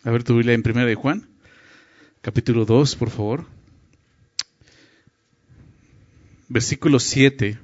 A ver tu Biblia en 1 de Juan, capítulo 2, por favor. Versículo 7.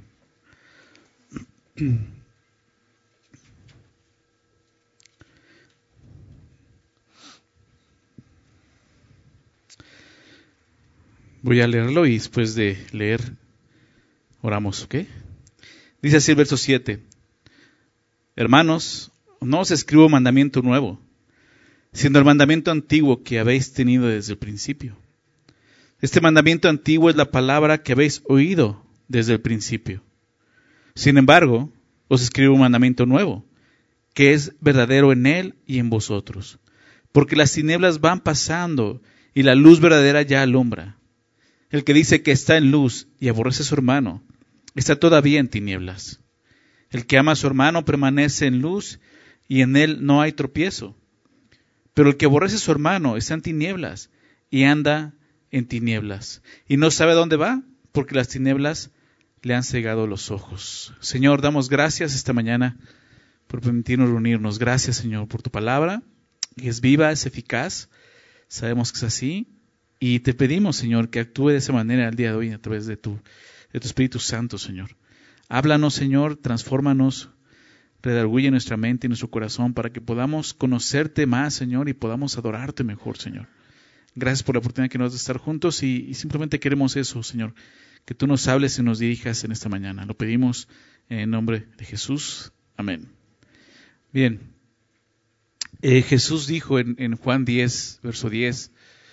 Voy a leerlo y después de leer, oramos, ¿ok? Dice así el verso 7. Hermanos, no os escribo mandamiento nuevo, siendo el mandamiento antiguo que habéis tenido desde el principio. Este mandamiento antiguo es la palabra que habéis oído desde el principio. Sin embargo, os escribo un mandamiento nuevo, que es verdadero en él y en vosotros. Porque las tinieblas van pasando y la luz verdadera ya alumbra. El que dice que está en luz y aborrece a su hermano, está todavía en tinieblas. El que ama a su hermano permanece en luz y en él no hay tropiezo. Pero el que aborrece a su hermano está en tinieblas y anda en tinieblas. Y no sabe dónde va porque las tinieblas le han cegado los ojos. Señor, damos gracias esta mañana por permitirnos reunirnos. Gracias, Señor, por tu palabra, que es viva, es eficaz. Sabemos que es así. Y te pedimos, Señor, que actúe de esa manera el día de hoy a través de tu Espíritu Santo, Señor. Háblanos, Señor, transfórmanos, redarguye nuestra mente y nuestro corazón para que podamos conocerte más, Señor, y podamos adorarte mejor, Señor. Gracias por la oportunidad que nos das de estar juntos y simplemente queremos eso, Señor, que tú nos hables y nos dirijas en esta mañana. Lo pedimos en nombre de Jesús. Amén. Bien, Jesús dijo en Juan 10, verso 10,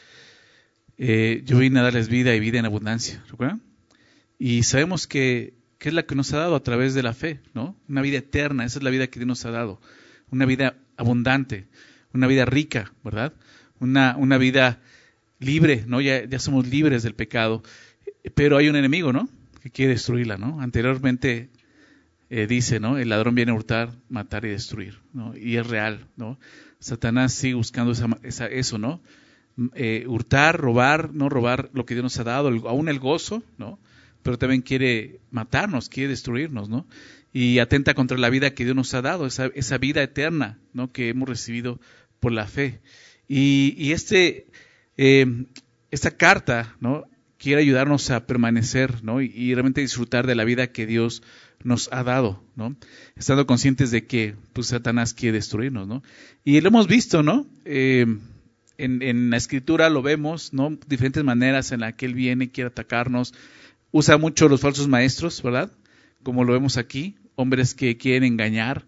yo vine a darles vida y vida en abundancia, ¿recuerdan? Y sabemos que es la que nos ha dado a través de la fe, ¿no? Una vida eterna, esa es la vida que Dios nos ha dado. Una vida abundante, una vida rica, ¿verdad? Una vida libre, ¿no? Ya somos libres del pecado, pero hay un enemigo, ¿no? Que quiere destruirla, ¿no? Anteriormente dice, ¿no? El ladrón viene a hurtar, matar y destruir, ¿no? Y es real, ¿no? Satanás sigue buscando eso, ¿no? Hurtar, robar, no robar lo que Dios nos ha dado, aún el gozo, ¿no? Pero también quiere matarnos, quiere destruirnos, ¿no? Y atenta contra la vida que Dios nos ha dado, esa vida eterna, ¿no? Que hemos recibido por la fe. Y esta carta, ¿no? Quiere ayudarnos a permanecer, ¿no? Y realmente disfrutar de la vida que Dios nos ha dado, ¿no? Estando conscientes de que pues, Satanás quiere destruirnos, ¿no? Y lo hemos visto, ¿no? En la Escritura lo vemos, ¿no? Diferentes maneras en las que Él viene, quiere atacarnos. Usa mucho los falsos maestros, ¿verdad? Como lo vemos aquí, hombres que quieren engañar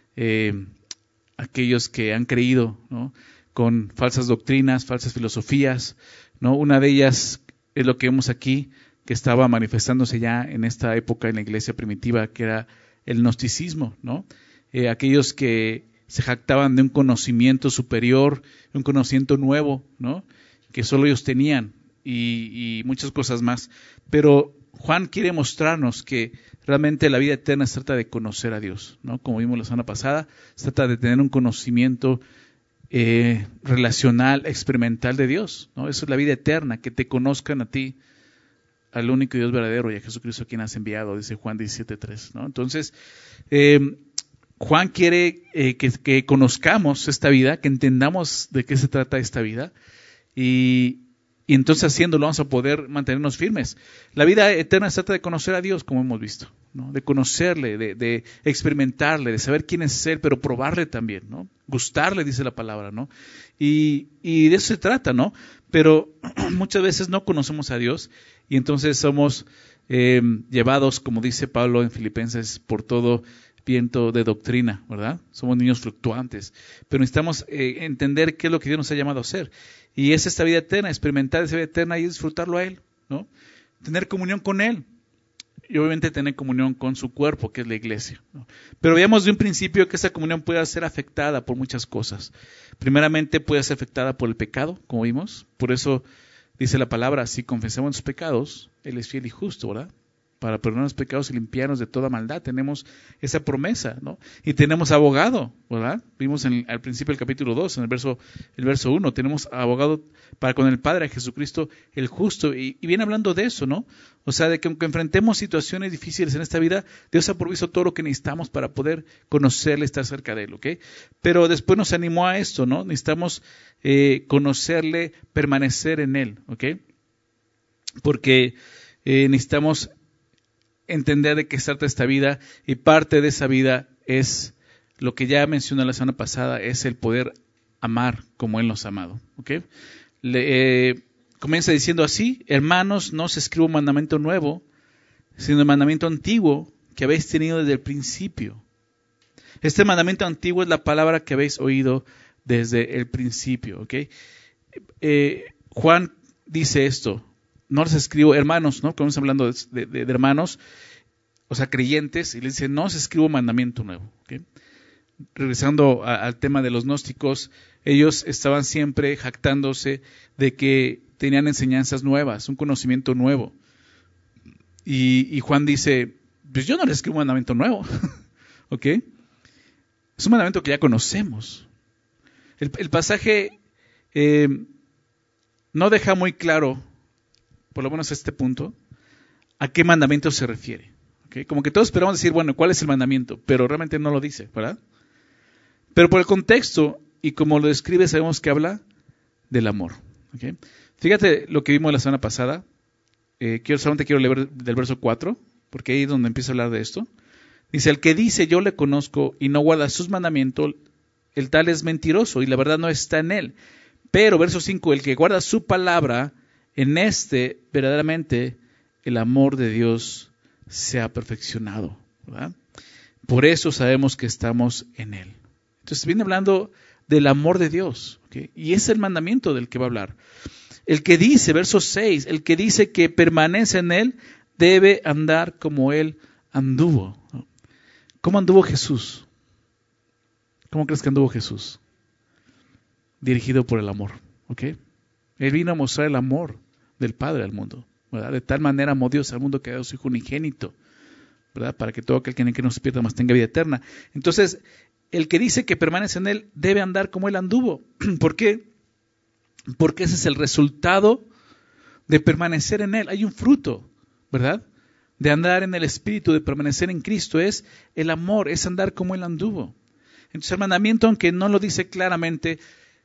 a aquellos que han creído, ¿no? Con falsas doctrinas, falsas filosofías, ¿no? Una de ellas es lo que vemos aquí, que estaba manifestándose ya en esta época en la iglesia primitiva, que era el gnosticismo, ¿no? Aquellos que se jactaban de un conocimiento superior, un conocimiento nuevo, ¿no? Que solo ellos tenían y muchas cosas más. Pero Juan quiere mostrarnos que realmente la vida eterna se trata de conocer a Dios, ¿no? Como vimos la semana pasada, se trata de tener un conocimiento relacional, experimental de Dios, ¿no? Eso es la vida eterna, que te conozcan a ti, al único Dios verdadero y a Jesucristo a quien has enviado, dice Juan 17:3, ¿no? Entonces, Juan quiere que conozcamos esta vida, que entendamos de qué se trata esta vida y entonces haciéndolo vamos a poder mantenernos firmes. La vida eterna se trata de conocer a Dios, como hemos visto, ¿no? De conocerle, de experimentarle, de saber quién es Él, pero probarle también, ¿no? Gustarle, dice la palabra, ¿no? Y de eso se trata, ¿no? Pero muchas veces no conocemos a Dios y entonces somos llevados, como dice Pablo en Filipenses, por todo viento de doctrina, ¿verdad? Somos niños fluctuantes, pero necesitamos entender qué es lo que Dios nos ha llamado a hacer. Y es esta vida eterna, experimentar esa vida eterna y disfrutarlo a Él, ¿no? Tener comunión con Él y obviamente tener comunión con su cuerpo, que es la iglesia, ¿no? Pero veamos de un principio que esa comunión puede ser afectada por muchas cosas. Primeramente puede ser afectada por el pecado, como vimos. Por eso dice la palabra, si confesamos nuestros pecados, Él es fiel y justo, ¿verdad? para perdonar los pecados y limpiarnos de toda maldad. Tenemos esa promesa, ¿no? Y tenemos abogado, ¿verdad? Vimos al principio del capítulo 2, en el verso 1, tenemos abogado para con el Padre, a Jesucristo el justo. Y viene hablando de eso, ¿no? O sea, de que aunque enfrentemos situaciones difíciles en esta vida, Dios ha provisto todo lo que necesitamos para poder conocerle, estar cerca de Él, ¿ok? Pero después nos animó a esto, ¿no? Necesitamos conocerle, permanecer en Él, ¿ok? Porque necesitamos entender de qué se trata esta vida, y parte de esa vida es lo que ya mencioné la semana pasada, es el poder amar como Él nos ha amado. ¿Okay? Comienza diciendo así: hermanos, no os escribo un mandamiento nuevo, sino el mandamiento antiguo que habéis tenido desde el principio. Este mandamiento antiguo es la palabra que habéis oído desde el principio. ¿Okay? Juan dice esto: no les escribo, hermanos, ¿no? Como estamos hablando de hermanos, o sea, creyentes, y les dice, no os escribo mandamiento nuevo. ¿Okay? Regresando al tema de los gnósticos, ellos estaban siempre jactándose de que tenían enseñanzas nuevas, un conocimiento nuevo. Y Juan dice, pues yo no les escribo un mandamiento nuevo. ¿Ok? Es un mandamiento que ya conocemos. El pasaje no deja muy claro, por lo menos a este punto, a qué mandamiento se refiere. ¿Okay? Como que todos esperamos decir, bueno, ¿cuál es el mandamiento? Pero realmente no lo dice, ¿verdad? Pero por el contexto y como lo describe, sabemos que habla del amor. ¿Okay? Fíjate lo que vimos la semana pasada. Solamente quiero leer del verso 4, porque ahí es donde empieza a hablar de esto. Dice, el que dice yo le conozco y no guarda sus mandamientos, el tal es mentiroso y la verdad no está en él. Pero, verso 5, el que guarda su palabra, en este verdaderamente el amor de Dios se ha perfeccionado, ¿verdad? Por eso sabemos que estamos en Él. Entonces viene hablando del amor de Dios, ¿okay? Y es el mandamiento del que va a hablar. El que dice, verso 6, el que dice que permanece en Él debe andar como Él anduvo. ¿Cómo anduvo Jesús? ¿Cómo crees que anduvo Jesús? Dirigido por el amor, ¿ok? Él vino a mostrar el amor del Padre al mundo, ¿verdad? De tal manera amó Dios al mundo que ha dado su Hijo unigénito, ¿verdad? Para que todo aquel que no se pierda más tenga vida eterna. Entonces, el que dice que permanece en Él debe andar como Él anduvo. ¿Por qué? Porque ese es el resultado de permanecer en Él. Hay un fruto, ¿verdad? De andar en el Espíritu, de permanecer en Cristo, es el amor, es andar como Él anduvo. Entonces, el mandamiento, aunque no lo dice claramente,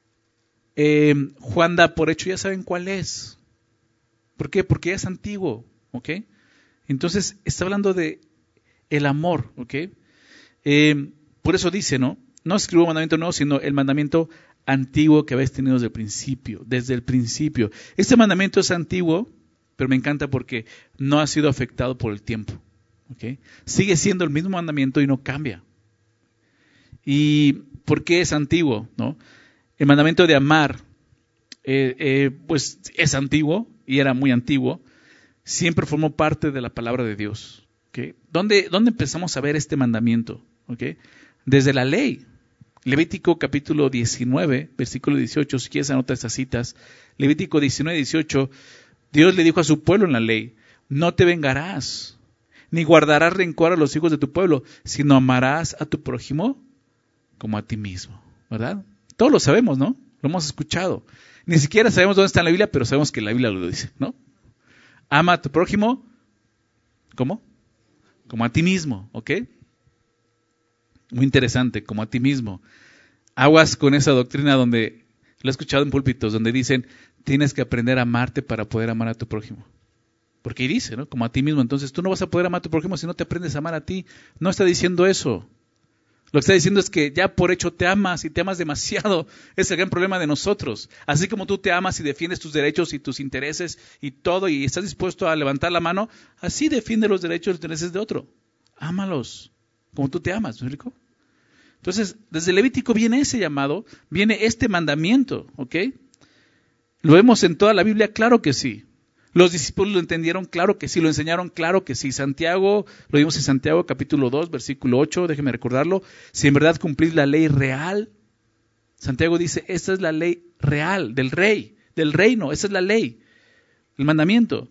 Juan da por hecho, ya saben cuál es. ¿Por qué? Porque ya es antiguo, ¿ok? Entonces está hablando de el amor, ¿ok? Por eso dice, ¿no? No escribo un mandamiento nuevo, sino el mandamiento antiguo que habéis tenido desde el principio. Este mandamiento es antiguo, pero me encanta porque no ha sido afectado por el tiempo, ¿ok? Sigue siendo el mismo mandamiento y no cambia. ¿Y por qué es antiguo, no? El mandamiento de amar, pues es antiguo y era muy antiguo. Siempre formó parte de la palabra de Dios. ¿Okay? ¿Dónde empezamos a ver este mandamiento? ¿Okay? Desde la ley. Levítico capítulo 19, versículo 18. Si quieres anotar estas citas. Levítico 19, 18. Dios le dijo a su pueblo en la ley: no te vengarás, ni guardarás rencor a los hijos de tu pueblo, sino amarás a tu prójimo como a ti mismo. ¿Verdad? Todos lo sabemos, ¿no? Lo hemos escuchado. Ni siquiera sabemos dónde está en la Biblia, pero sabemos que la Biblia lo dice, ¿no? Ama a tu prójimo, ¿cómo? Como a ti mismo, ¿ok? Muy interesante, como a ti mismo. Aguas con esa doctrina donde, lo he escuchado en púlpitos, donde dicen, tienes que aprender a amarte para poder amar a tu prójimo. Porque ahí dice, ¿no? Como a ti mismo. Entonces tú no vas a poder amar a tu prójimo si no te aprendes a amar a ti. No está diciendo eso. Lo que está diciendo es que ya por hecho te amas y te amas demasiado. Es el gran problema de nosotros. Así como tú te amas y defiendes tus derechos y tus intereses y todo y estás dispuesto a levantar la mano, así defiende los derechos y los intereses de otro. Ámalos como tú te amas, ¿me explico? Entonces, desde Levítico viene ese llamado, viene este mandamiento, ¿ok? ¿Lo vemos en toda la Biblia? Claro que sí. ¿Los discípulos lo entendieron? Claro que sí. ¿Lo enseñaron? Claro que sí. Santiago, lo vimos en Santiago capítulo 2, versículo 8, déjeme recordarlo. Si en verdad cumplís la ley real, Santiago dice, esta es la ley real del rey, del reino, esa es la ley, el mandamiento.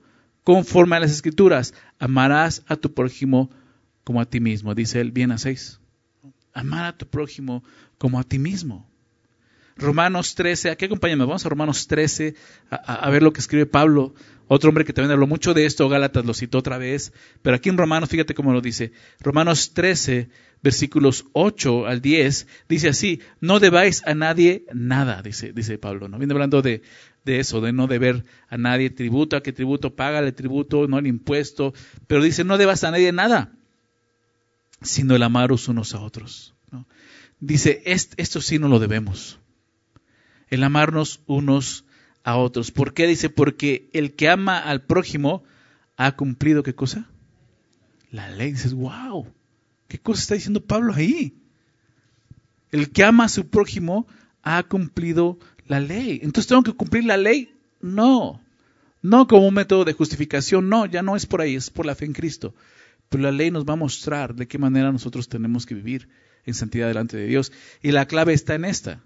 conforme a las Escrituras, amarás a tu prójimo como a ti mismo. Dice él, bien hacéis. Amar a tu prójimo como a ti mismo. Romanos 13, aquí acompáñame, vamos a Romanos 13 a ver lo que escribe Pablo, otro hombre que también habló mucho de esto, Gálatas lo citó otra vez, pero aquí en Romanos, fíjate cómo lo dice, Romanos 13, versículos 8 al 10, dice así, no debáis a nadie nada, dice Pablo, ¿no? Viene hablando de eso, de no deber a nadie tributo, a qué tributo, págale tributo, no el impuesto, pero dice, no debas a nadie nada, sino el amaros unos a otros, ¿no? Dice, esto sí no lo debemos. El amarnos unos a otros. ¿Por qué? Dice, porque el que ama al prójimo ha cumplido, ¿qué cosa? La ley. Dices, wow, ¿qué cosa está diciendo Pablo ahí? El que ama a su prójimo ha cumplido la ley. Entonces, ¿tengo que cumplir la ley? No. No como un método de justificación, no, ya no es por ahí, es por la fe en Cristo. Pero la ley nos va a mostrar de qué manera nosotros tenemos que vivir en santidad delante de Dios. Y la clave está en esto.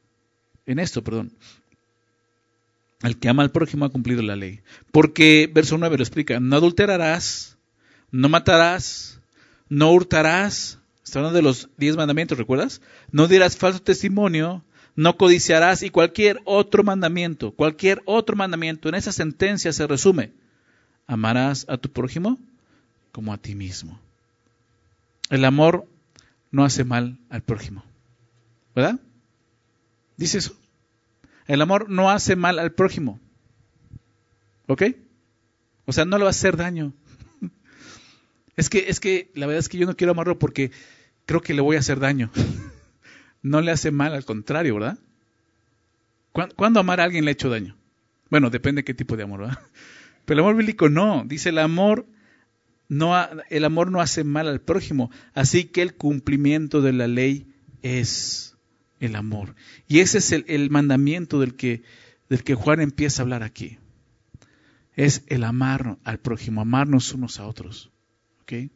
El que ama al prójimo ha cumplido la ley. Porque, verso 9 lo explica, no adulterarás, no matarás, no hurtarás. Está hablando de los 10 mandamientos, ¿recuerdas? No dirás falso testimonio, no codiciarás y cualquier otro mandamiento. En esa sentencia se resume, amarás a tu prójimo como a ti mismo. El amor no hace mal al prójimo, ¿verdad? Dice eso. El amor no hace mal al prójimo. ¿Ok? O sea, no le va a hacer daño. Es que la verdad es que yo no quiero amarlo porque creo que le voy a hacer daño. No le hace mal, al contrario, ¿verdad? ¿Cuándo amar a alguien le ha hecho daño? Bueno, depende de qué tipo de amor, ¿verdad? Pero el amor bíblico no. Dice el amor no hace mal al prójimo. Así que el cumplimiento de la ley es el amor. Y ese es el mandamiento del que Juan empieza a hablar aquí. Es el amar al prójimo, amarnos unos a otros. ¿Okay?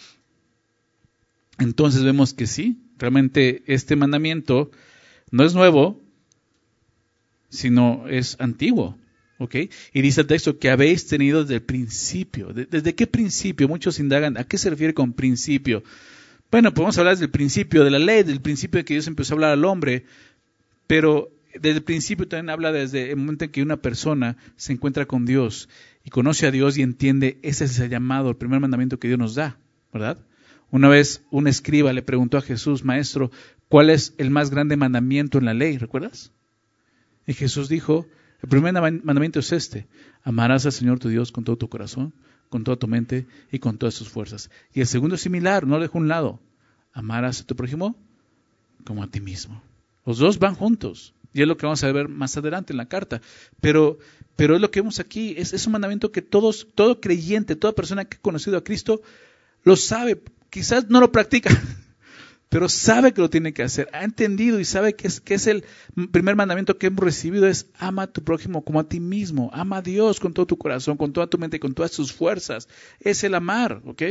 Entonces vemos que sí, realmente este mandamiento no es nuevo, sino es antiguo. ¿Okay? Y dice el texto que habéis tenido desde el principio. ¿Desde qué principio? Muchos indagan, ¿a qué se refiere con principio? Bueno, podemos hablar desde el principio de la ley, del principio de que Dios empezó a hablar al hombre, pero desde el principio también habla desde el momento en que una persona se encuentra con Dios y conoce a Dios y entiende, ese es el llamado, el primer mandamiento que Dios nos da, ¿verdad? Una vez un escriba le preguntó a Jesús, Maestro, ¿cuál es el más grande mandamiento en la ley? ¿Recuerdas? Y Jesús dijo, el primer mandamiento es este, amarás al Señor tu Dios con todo tu corazón, con toda tu mente y con todas tus fuerzas. Y el segundo es similar, no lo dejo a un lado. Amarás a tu prójimo como a ti mismo. Los dos van juntos. Y es lo que vamos a ver más adelante en la carta. Pero es lo que vemos aquí. Es un mandamiento que todo creyente, toda persona que ha conocido a Cristo, lo sabe. Quizás no lo practica, pero sabe que lo tiene que hacer. Ha entendido y sabe que es el primer mandamiento que hemos recibido, es ama a tu prójimo como a ti mismo. Ama a Dios con todo tu corazón, con toda tu mente, con todas tus fuerzas. Es el amar, ¿ok?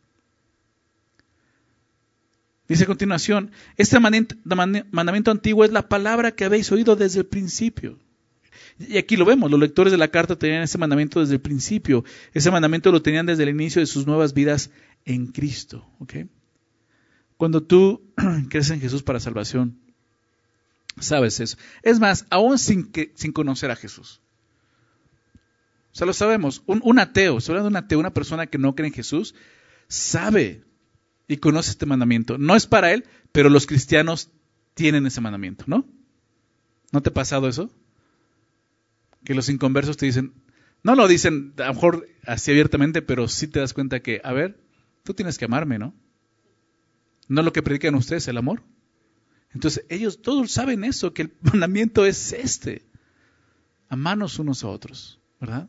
Dice a continuación, este mandamiento antiguo es la palabra que habéis oído desde el principio. Y aquí lo vemos, los lectores de la carta tenían ese mandamiento desde el principio. Ese mandamiento lo tenían desde el inicio de sus nuevas vidas en Cristo, ¿ok? Cuando tú crees en Jesús para salvación, sabes eso. Es más, aún sin conocer a Jesús. O sea, lo sabemos. Un ateo, estoy hablando de un ateo, una persona que no cree en Jesús, sabe y conoce este mandamiento. No es para él, pero los cristianos tienen ese mandamiento, ¿no? ¿No te ha pasado eso? Que los inconversos te dicen, no lo dicen a lo mejor así abiertamente, pero sí te das cuenta que, a ver, tú tienes que amarme, ¿no? ¿No es lo que predican ustedes, el amor? Entonces ellos todos saben eso, que el mandamiento es este. Amarnos unos a otros, ¿verdad?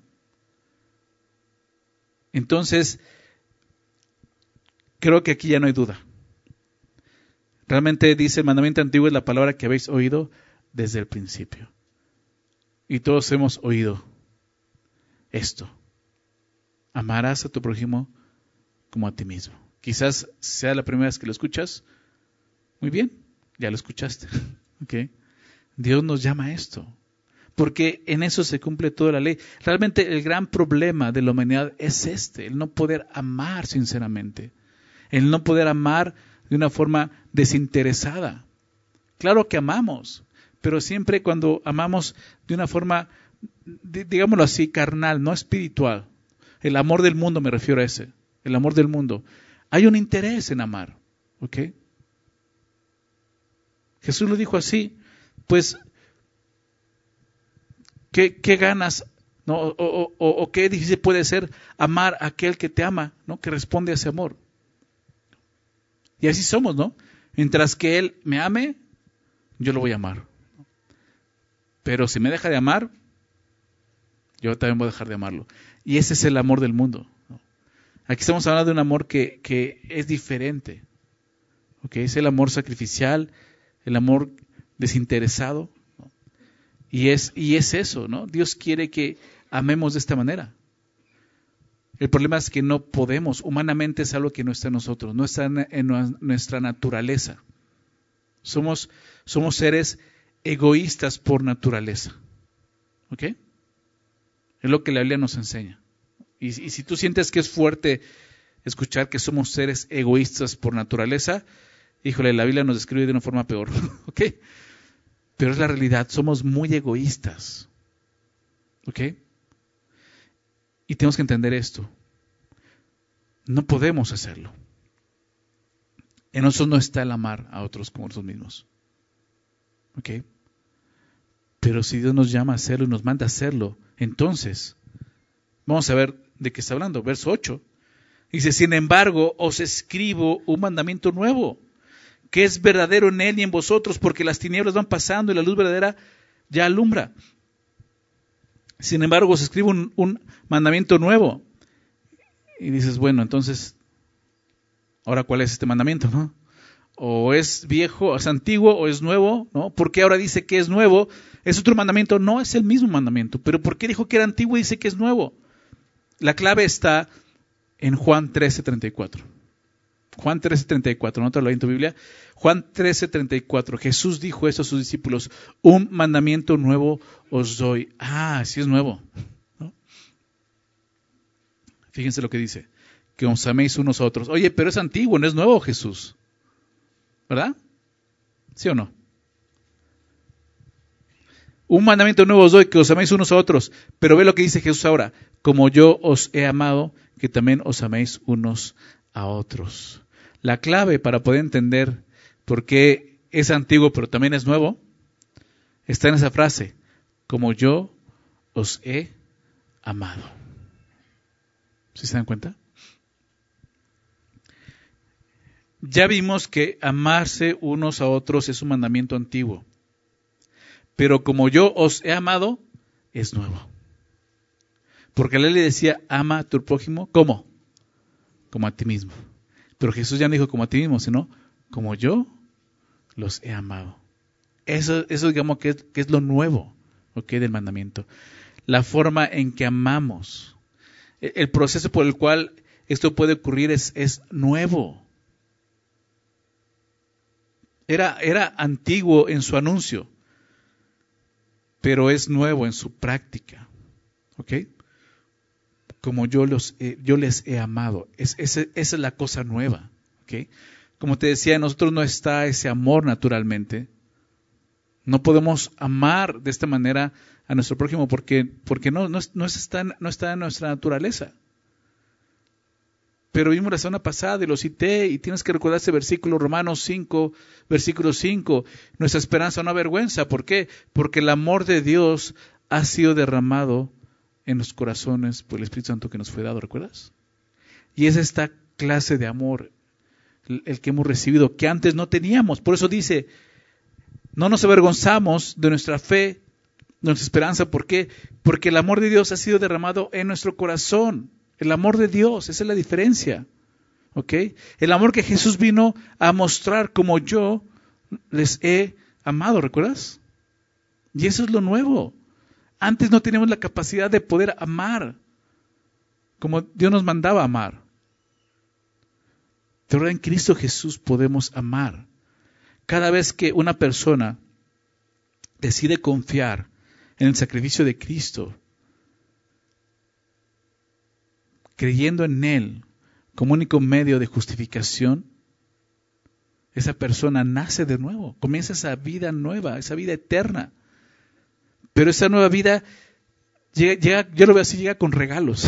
Entonces, creo que aquí ya no hay duda. Realmente dice el mandamiento antiguo es la palabra que habéis oído desde el principio. Y todos hemos oído esto. Amarás a tu prójimo como a ti mismo. Quizás sea la primera vez que lo escuchas. Muy bien, ya lo escuchaste. ¿Okay? Dios nos llama a esto. porque en eso se cumple toda la ley. Realmente el gran problema de la humanidad es el no poder amar sinceramente, el no poder amar de una forma desinteresada. Claro que amamos, pero siempre cuando amamos de una forma, digámoslo así, carnal, no espiritual. El amor del mundo, me refiero a ese, el amor del mundo. Hay un interés en amar, ¿ok? Jesús lo dijo así, pues, ¿qué ganas, no? O qué difícil puede ser amar a aquel que te ama, ¿no? Que responde a ese amor. Y así somos, ¿no? Mientras que Él me ame, yo lo voy a amar. Pero si me deja de amar, yo también voy a dejar de amarlo. Y ese es el amor del mundo, ¿no? Aquí estamos hablando de un amor que es diferente. ¿Ok? Es el amor sacrificial, el amor desinteresado, ¿no? Y es eso, ¿no? Dios quiere que amemos de esta manera. El problema es que no podemos, humanamente es algo que no está en nosotros, no está en nuestra naturaleza. Somos seres egoístas por naturaleza. ¿Ok? Es lo que la Biblia nos enseña. Y si tú sientes que es fuerte escuchar que somos seres egoístas por naturaleza, híjole, la Biblia nos describe de una forma peor. ¿Ok? Pero es la realidad, somos muy egoístas. ¿Ok? Y tenemos que entender esto. No podemos hacerlo. En nosotros no está el amar a otros como nosotros mismos. ¿Ok? Pero si Dios nos llama a hacerlo y nos manda a hacerlo, entonces, vamos a ver de qué está hablando. Verso 8. Dice, sin embargo, os escribo un mandamiento nuevo, que es verdadero en Él y en vosotros, porque las tinieblas van pasando y la luz verdadera ya alumbra. Sin embargo, os escribo un mandamiento nuevo. Y dices, bueno, entonces, ¿ahora cuál es este mandamiento, no? O es viejo, es antiguo, o es nuevo, ¿no? ¿Por qué ahora dice que es nuevo? ¿Es otro mandamiento? No, es el mismo mandamiento. ¿Pero por qué dijo que era antiguo y dice que es nuevo? La clave está en Juan 13:34. Juan 13:34, ¿no te lo leí en tu Biblia? Juan 13:34. Jesús dijo esto a sus discípulos: un mandamiento nuevo os doy. Ah, sí es nuevo, ¿no? Fíjense lo que dice: que os améis unos a otros. Oye, pero es antiguo, no es nuevo, Jesús. ¿Verdad? ¿Sí o no? Un mandamiento nuevo os doy, que os améis unos a otros. Pero ve lo que dice Jesús ahora: como yo os he amado, que también os améis unos a otros. La clave para poder entender por qué es antiguo pero también es nuevo está en esa frase: como yo os he amado. ¿Sí se dan cuenta? Ya vimos que amarse unos a otros es un mandamiento antiguo, pero como yo os he amado, es nuevo. Porque la ley le decía, ama a tu prójimo, ¿cómo? Como a ti mismo. Pero Jesús ya no dijo como a ti mismo, sino como yo los he amado. Eso digamos que es lo nuevo, ¿ok? Del mandamiento. La forma en que amamos. El proceso por el cual esto puede ocurrir es nuevo. Era antiguo en su anuncio, pero es nuevo en su práctica. ¿Ok? Como yo les he amado. Esa es la cosa nueva. ¿Ok? Como te decía, en nosotros no está ese amor naturalmente. No podemos amar de esta manera a nuestro prójimo porque no está en nuestra naturaleza. Pero vimos la semana pasada y lo cité, y tienes que recordar ese versículo, Romanos 5, versículo 5. Nuestra esperanza no avergüenza. ¿Por qué? Porque el amor de Dios ha sido derramado en los corazones por el Espíritu Santo que nos fue dado, ¿recuerdas? Y es esta clase de amor el que hemos recibido, que antes no teníamos. Por eso dice, no nos avergonzamos de nuestra fe, de nuestra esperanza. ¿Por qué? Porque el amor de Dios ha sido derramado en nuestro corazón. El amor de Dios, esa es la diferencia. ¿Ok? El amor que Jesús vino a mostrar, como yo les he amado, ¿recuerdas? Y eso es lo nuevo. Antes no teníamos la capacidad de poder amar como Dios nos mandaba a amar. Pero ahora en Cristo Jesús podemos amar. Cada vez que una persona decide confiar en el sacrificio de Cristo, creyendo en Él como único medio de justificación, esa persona nace de nuevo, comienza esa vida nueva, esa vida eterna. Pero esa nueva vida llega, yo lo veo así, llega con regalos.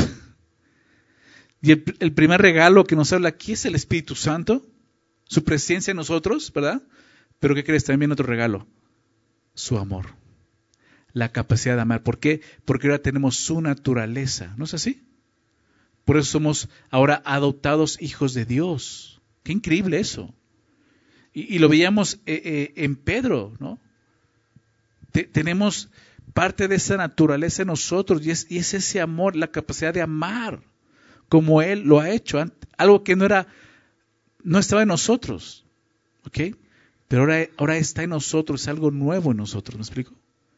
Y el primer regalo que nos habla aquí es el Espíritu Santo, su presencia en nosotros, ¿verdad? Pero ¿qué crees? También viene otro regalo, su amor, la capacidad de amar. ¿Por qué? Porque ahora tenemos su naturaleza, ¿no es así? Por eso somos ahora adoptados hijos de Dios. Qué increíble eso. Y lo veíamos en Pedro, ¿no? Tenemos parte de esa naturaleza en nosotros y es ese amor, la capacidad de amar como Él lo ha hecho, algo que no estaba en nosotros, ¿ok? Pero ahora está en nosotros, es algo nuevo en nosotros, ¿me explico?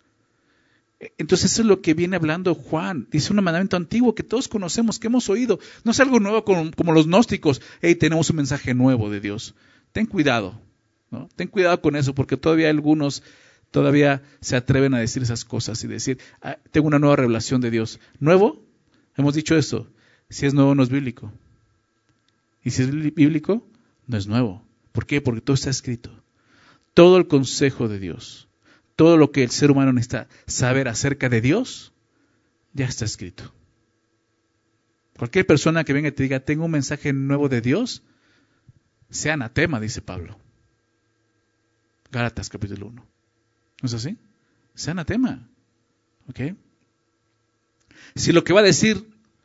Entonces eso es lo que viene hablando Juan, dice un mandamiento antiguo que todos conocemos, que hemos oído, no es algo nuevo como los gnósticos, tenemos un mensaje nuevo de Dios, ten cuidado, ¿no? Ten cuidado con eso porque todavía algunos se atreven a decir esas cosas y decir, tengo una nueva revelación de Dios. ¿Nuevo? Hemos dicho eso. Si es nuevo, no es bíblico. Y si es bíblico, no es nuevo. ¿Por qué? Porque todo está escrito. Todo el consejo de Dios, todo lo que el ser humano necesita saber acerca de Dios, ya está escrito. Cualquier persona que venga y te diga, tengo un mensaje nuevo de Dios, sea anatema, dice Pablo. Gálatas capítulo 1. ¿No es así? Sea anatema. ¿Ok? Si lo que va a decir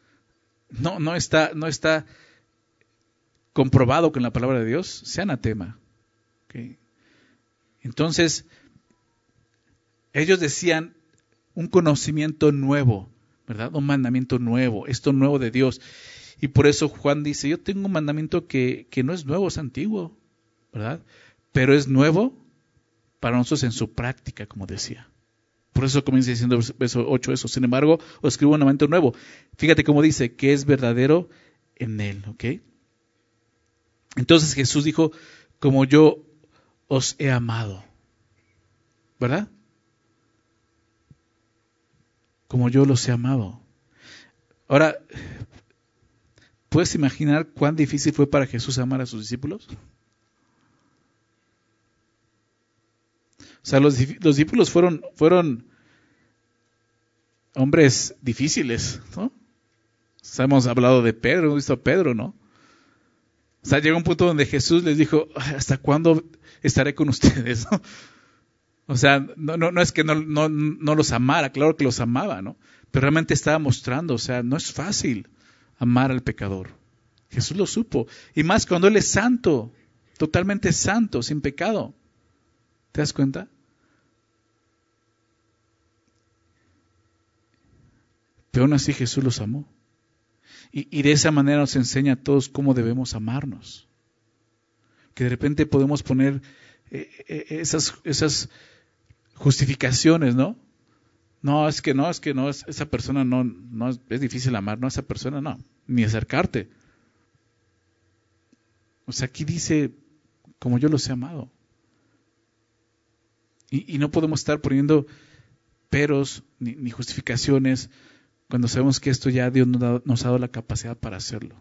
no está comprobado con la palabra de Dios, sea anatema. ¿Ok? Entonces, ellos decían un conocimiento nuevo, ¿verdad? Un mandamiento nuevo, esto nuevo de Dios. Y por eso Juan dice, yo tengo un mandamiento que no es nuevo, es antiguo, ¿verdad? Pero es nuevo para nosotros en su práctica, como decía. Por eso comienza diciendo verso 8 eso. Sin embargo, os escribo un mandamiento nuevo. Fíjate cómo dice, que es verdadero en Él, ¿ok? Entonces Jesús dijo, como yo os he amado, ¿verdad? Como yo los he amado. Ahora, ¿puedes imaginar cuán difícil fue para Jesús amar a sus discípulos? O sea, los discípulos fueron hombres difíciles, ¿no? O sea, hemos hablado de Pedro, hemos visto a Pedro, ¿no? O sea, llegó un punto donde Jesús les dijo, ¿hasta cuándo estaré con ustedes? ¿No? O sea, no es que no los amara, claro que los amaba, ¿no? Pero realmente estaba mostrando, o sea, no es fácil amar al pecador. Jesús lo supo. Y más cuando Él es santo, totalmente santo, sin pecado. ¿Te das cuenta? Pero aún así Jesús los amó. Y de esa manera nos enseña a todos cómo debemos amarnos. Que de repente podemos poner esas justificaciones, ¿no? Es que esa persona no es difícil amar, no, esa persona no, ni acercarte. O sea, aquí dice, como yo los he amado. Y no podemos estar poniendo peros ni justificaciones cuando sabemos que esto ya Dios nos ha dado la capacidad para hacerlo.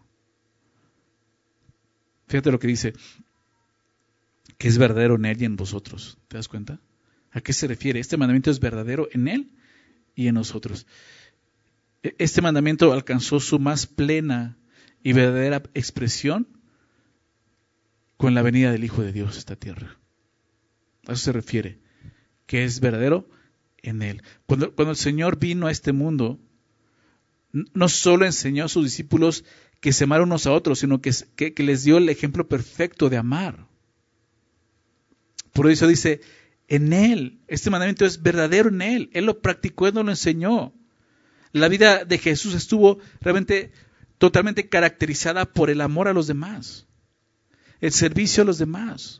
Fíjate lo que dice, que es verdadero en Él y en vosotros. ¿Te das cuenta? ¿A qué se refiere? Este mandamiento es verdadero en Él y en nosotros. Este mandamiento alcanzó su más plena y verdadera expresión con la venida del Hijo de Dios a esta tierra. A eso se refiere, que es verdadero en Él. Cuando el Señor vino a este mundo, no solo enseñó a sus discípulos que se amaran unos a otros, sino que les dio el ejemplo perfecto de amar. Por eso dice, en Él, este mandamiento es verdadero en Él. Él lo practicó, Él nos lo enseñó. La vida de Jesús estuvo realmente totalmente caracterizada por el amor a los demás, el servicio a los demás.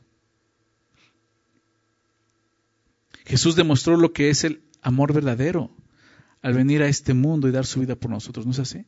Jesús demostró lo que es el amor verdadero al venir a este mundo y dar su vida por nosotros, ¿no es así?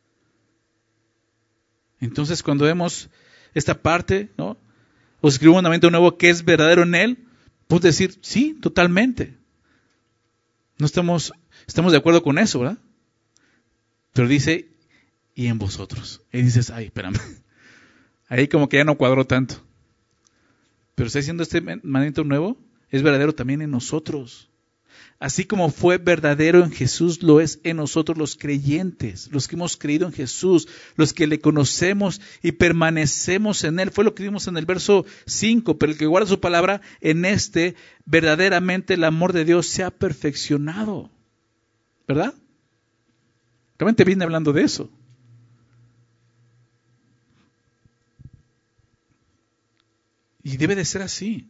Entonces, cuando vemos esta parte, ¿no? Os escribo un mandamiento nuevo que es verdadero en Él, puedes decir, sí, totalmente. No estamos de acuerdo con eso, ¿verdad? Pero dice, y en vosotros. Y dices, ay, espérame. Ahí como que ya no cuadró tanto. Pero está diciendo este mandamiento nuevo, es verdadero también en nosotros. Así como fue verdadero en Jesús, lo es en nosotros los creyentes, los que hemos creído en Jesús, los que le conocemos y permanecemos en Él. Fue lo que vimos en el verso 5, pero el que guarda su palabra, en este, verdaderamente el amor de Dios se ha perfeccionado. ¿Verdad? Realmente viene hablando de eso. Y debe de ser así.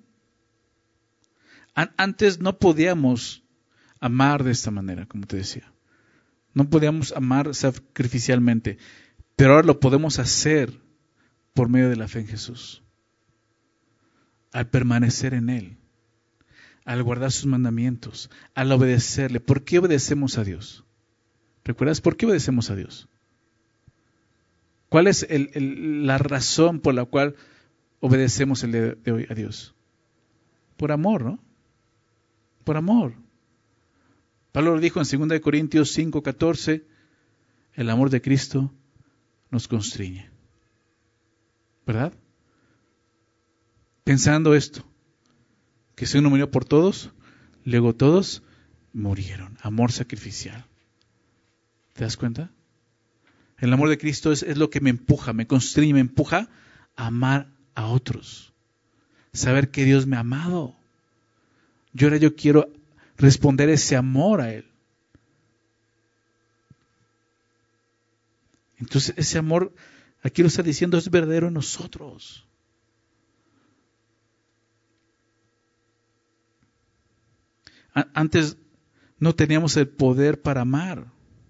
Antes no podíamos amar de esta manera, como te decía. No podíamos amar sacrificialmente, pero ahora lo podemos hacer por medio de la fe en Jesús. Al permanecer en Él, al guardar sus mandamientos, al obedecerle. ¿Por qué obedecemos a Dios? ¿Recuerdas por qué obedecemos a Dios? ¿Cuál es la razón por la cual obedecemos el día de hoy a Dios? Por amor, ¿no? Por amor. Pablo lo dijo en 2 Corintios 5:14, el amor de Cristo nos constriñe. ¿Verdad? Pensando esto, que si uno murió por todos, luego todos murieron. Amor sacrificial. ¿Te das cuenta? El amor de Cristo es lo que me empuja, me constriñe, me empuja a amar a otros. Saber que Dios me ha amado. Yo quiero responder ese amor a Él. Entonces ese amor, aquí lo está diciendo, es verdadero en nosotros. Antes no teníamos el poder para amar.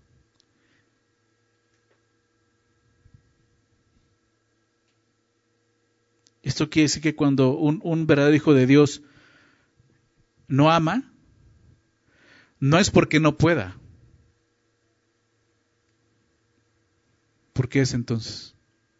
Esto quiere decir que cuando un verdadero hijo de Dios no ama, no es porque no pueda. ¿Por qué es entonces?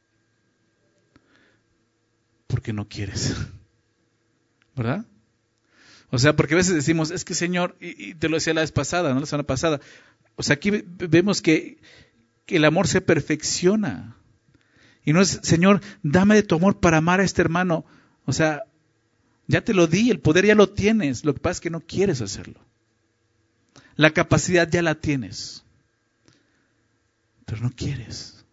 Porque no quieres. ¿Verdad? O sea, porque a veces decimos, es que Señor, y te lo decía la vez pasada, ¿no? La semana pasada. O sea, aquí vemos que el amor se perfecciona. Y no es, Señor, dame de tu amor para amar a este hermano. O sea, ya te lo di, el poder ya lo tienes. Lo que pasa es que no quieres hacerlo. La capacidad ya la tienes. Pero no quieres.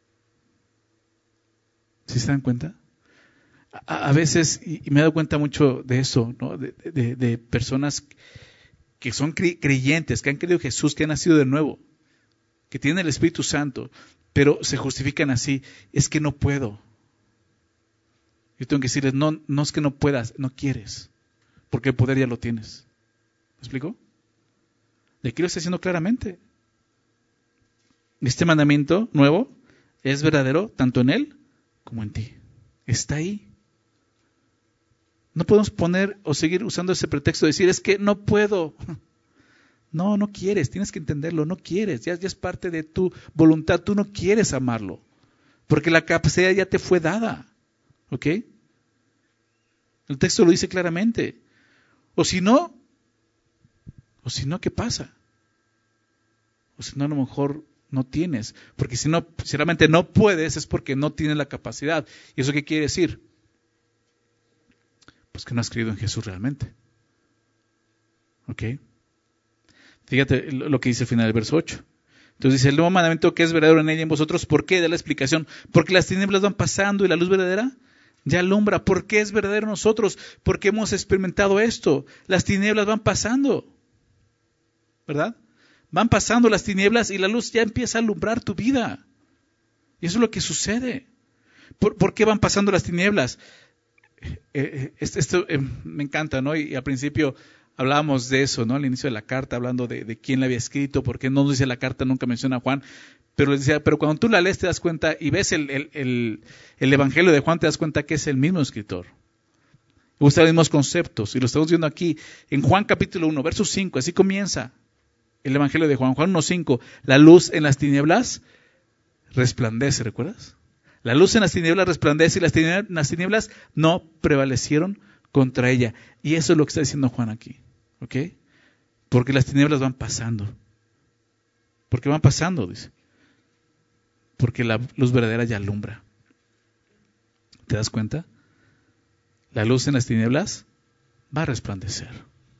¿Sí se dan cuenta? A veces, y me he dado cuenta mucho de eso, ¿no? De personas que son creyentes, que han creído en Jesús, que han nacido de nuevo, que tienen el Espíritu Santo, pero se justifican así, es que no puedo. Yo tengo que decirles, no es que no puedas, no quieres, porque el poder ya lo tienes. ¿Me explico? De aquí lo está diciendo claramente. Este mandamiento nuevo es verdadero tanto en Él como en ti. Está ahí. No podemos poner o seguir usando ese pretexto de decir, es que no puedo. No quieres, tienes que entenderlo, no quieres, ya es parte de tu voluntad, tú no quieres amarlo, porque la capacidad ya te fue dada, ¿ok? El texto lo dice claramente. O si no, ¿qué pasa? O si no, a lo mejor no tienes, porque si no, si realmente no puedes, es porque no tienes la capacidad. ¿Y eso qué quiere decir? Pues que no has creído en Jesús realmente, ¿ok? Fíjate lo que dice al final del verso 8. Entonces dice, el nuevo mandamiento que es verdadero en ella y en vosotros, ¿por qué? Da la explicación. Porque las tinieblas van pasando y la luz verdadera ya alumbra. ¿Por qué es verdadero en nosotros? Porque hemos experimentado esto. Las tinieblas van pasando, ¿verdad? Van pasando las tinieblas y la luz ya empieza a alumbrar tu vida. Y eso es lo que sucede. ¿Por qué van pasando las tinieblas? Esto me encanta, ¿no? Y al principio hablábamos de eso, ¿no? Al inicio de la carta, hablando de quién la había escrito, porque no dice la carta, nunca menciona a Juan, pero decía, pero cuando tú la lees te das cuenta y ves el Evangelio de Juan, te das cuenta que es el mismo escritor. Usa los mismos conceptos, y lo estamos viendo aquí, en Juan capítulo 1, verso 5, así comienza el Evangelio de Juan, Juan 1:5, la luz en las tinieblas resplandece, ¿recuerdas? La luz en las tinieblas resplandece y las tinieblas no prevalecieron contra ella. Y eso es lo que está diciendo Juan aquí. ¿Ok? Porque las tinieblas van pasando. ¿Por qué van pasando? Dice. Porque la luz verdadera ya alumbra. ¿Te das cuenta? La luz en las tinieblas va a resplandecer.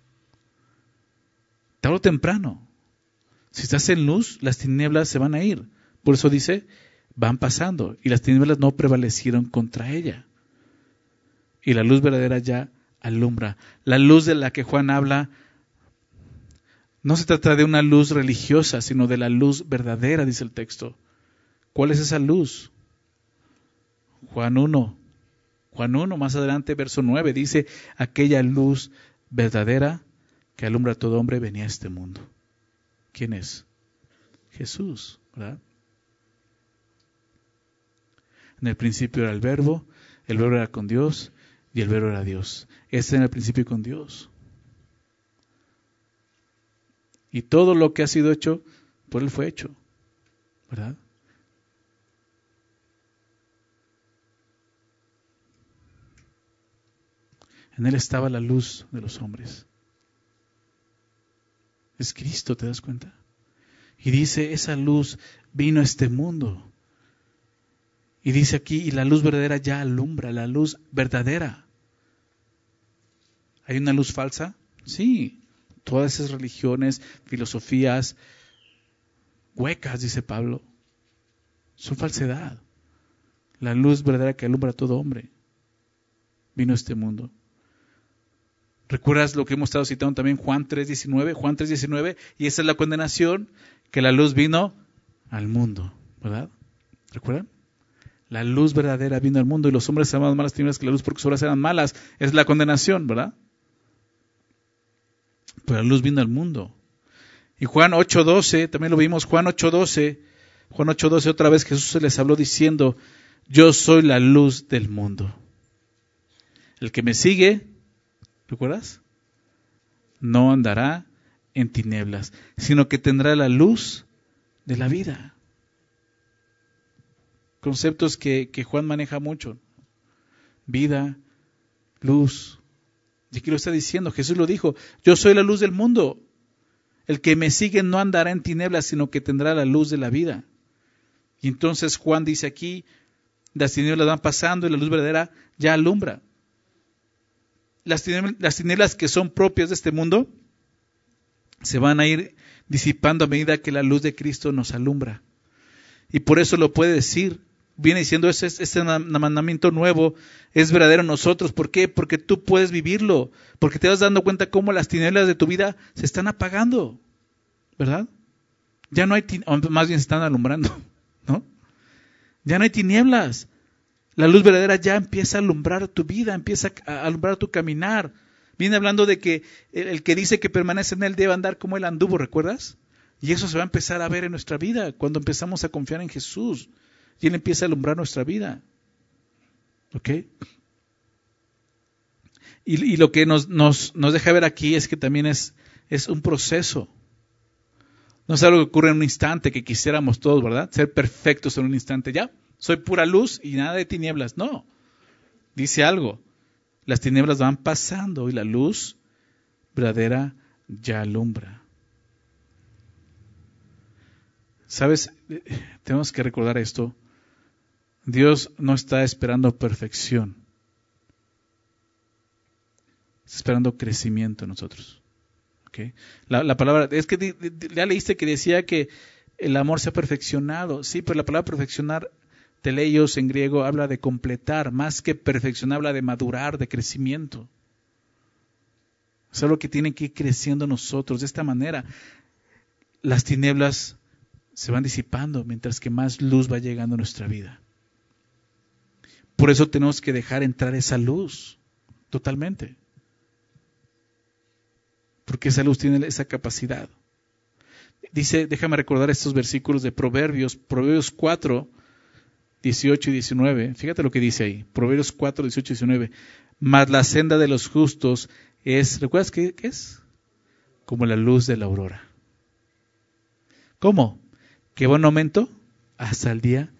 Tarde o temprano. Si estás en luz, las tinieblas se van a ir. Por eso dice, van pasando. Y las tinieblas no prevalecieron contra ella. Y la luz verdadera ya alumbra. La luz de la que Juan habla no se trata de una luz religiosa, sino de la luz verdadera, dice el texto. ¿Cuál es esa luz? Juan 1, más adelante, verso 9, dice, aquella luz verdadera que alumbra a todo hombre venía a este mundo. ¿Quién es? Jesús, ¿verdad? En el principio era el verbo era con Dios y el verbo era Dios. Este en el principio con Dios. Y todo lo que ha sido hecho, por Él fue hecho, ¿verdad? En Él estaba la luz de los hombres. Es Cristo, ¿te das cuenta? Y dice, esa luz vino a este mundo. Y dice aquí, y la luz verdadera ya alumbra, la luz verdadera. ¿Hay una luz falsa? Sí. Todas esas religiones, filosofías huecas, dice Pablo, son falsedad. La luz verdadera que alumbra a todo hombre vino a este mundo. ¿Recuerdas lo que hemos estado citando también? Juan 3:19, y esa es la condenación, que la luz vino al mundo, ¿verdad? ¿Recuerdan? La luz verdadera vino al mundo y los hombres amaban más las tinieblas que la luz porque sus obras eran malas. Es la condenación, ¿verdad? Pero la luz vino al mundo. Y Juan 8:12, también lo vimos, Juan 8:12, otra vez Jesús se les habló diciendo, yo soy la luz del mundo. El que me sigue, ¿recuerdas? No andará en tinieblas, sino que tendrá la luz de la vida. Conceptos que Juan maneja mucho. Vida, luz. Y aquí lo está diciendo, Jesús lo dijo, yo soy la luz del mundo. El que me sigue no andará en tinieblas, sino que tendrá la luz de la vida. Y entonces Juan dice aquí, las tinieblas van pasando y la luz verdadera ya alumbra. Las tinieblas que son propias de este mundo se van a ir disipando a medida que la luz de Cristo nos alumbra. Y por eso lo puede decir, viene diciendo, este mandamiento nuevo es verdadero en nosotros. ¿Por qué? Porque tú puedes vivirlo, porque te vas dando cuenta cómo las tinieblas de tu vida se están apagando, ¿verdad? Ya no hay más bien se están alumbrando, ¿no? Ya no hay tinieblas. La luz verdadera ya empieza a alumbrar tu vida, empieza a alumbrar tu caminar. Viene hablando de que el que dice que permanece en Él debe andar como Él anduvo, ¿recuerdas? Y eso se va a empezar a ver en nuestra vida cuando empezamos a confiar en Jesús. Y Él empieza a alumbrar nuestra vida. ¿Ok? Y lo que nos deja ver aquí es que también es un proceso. No es algo que ocurre en un instante que quisiéramos todos, ¿verdad? Ser perfectos en un instante. Ya, soy pura luz y nada de tinieblas. No. Dice algo. Las tinieblas van pasando y la luz verdadera ya alumbra. ¿Sabes? Tenemos que recordar esto. Dios no está esperando perfección. Está esperando crecimiento en nosotros. ¿Okay? La palabra, es que ya leíste que decía que el amor se ha perfeccionado. Sí, pero la palabra perfeccionar, teleios en griego, habla de completar. Más que perfeccionar, habla de madurar, de crecimiento. Es algo que tiene que ir creciendo nosotros. De esta manera, las tinieblas se van disipando mientras que más luz va llegando a nuestra vida. Por eso tenemos que dejar entrar esa luz totalmente. Porque esa luz tiene esa capacidad. Dice, déjame recordar estos versículos de Proverbios 4, 18 y 19. Fíjate lo que dice ahí. Proverbios 4, 18 y 19. Mas la senda de los justos es, ¿recuerdas qué es? Como la luz de la aurora. ¿Cómo? Que va en aumento hasta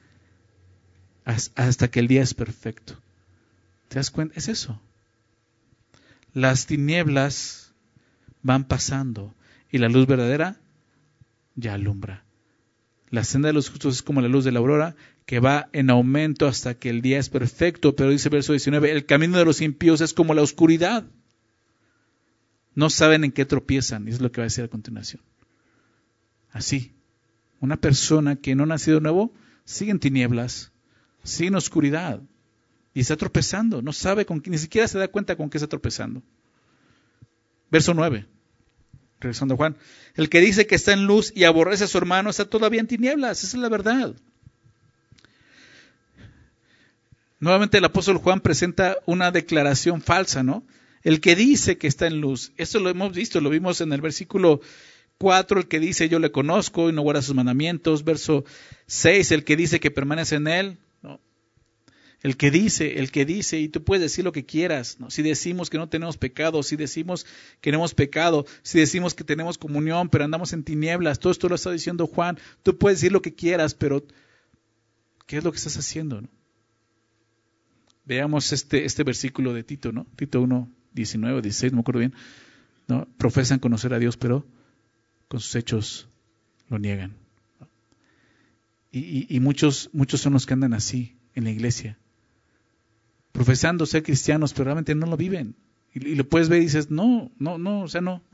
que el día es perfecto. ¿Te das cuenta? Es eso. Las tinieblas van pasando y la luz verdadera ya alumbra. La senda de los justos es como la luz de la aurora, que va en aumento hasta que el día es perfecto. Pero dice verso 19, el camino de los impíos es como la oscuridad. No saben en qué tropiezan, y es lo que va a decir a continuación. Así, una persona que no ha nacido de nuevo sigue en tinieblas, sigue en oscuridad, y está tropezando, no sabe con qué, ni siquiera se da cuenta con qué está tropezando. Verso 9. Regresando a Juan, el que dice que está en luz y aborrece a su hermano está todavía en tinieblas, esa es la verdad. Nuevamente el apóstol Juan presenta una declaración falsa, ¿no? El que dice que está en luz, esto lo hemos visto, lo vimos en el versículo 4, el que dice yo le conozco y no guarda sus mandamientos. Verso 6, el que dice que permanece en él, ¿no? El que dice, y tú puedes decir lo que quieras, ¿no? Si decimos que no tenemos pecado, si decimos que no hemos pecado, si decimos que tenemos comunión, pero andamos en tinieblas, todo esto lo está diciendo Juan. Tú puedes decir lo que quieras, pero ¿qué es lo que estás haciendo, no? Veamos este versículo de Tito, ¿no? Tito 1, 19 o 16, no me acuerdo bien, ¿no? Profesan conocer a Dios, pero con sus hechos lo niegan. Y muchos son los que andan así en la iglesia, profesando ser cristianos, pero realmente no lo viven. Y lo puedes ver y dices, no, o sea, no.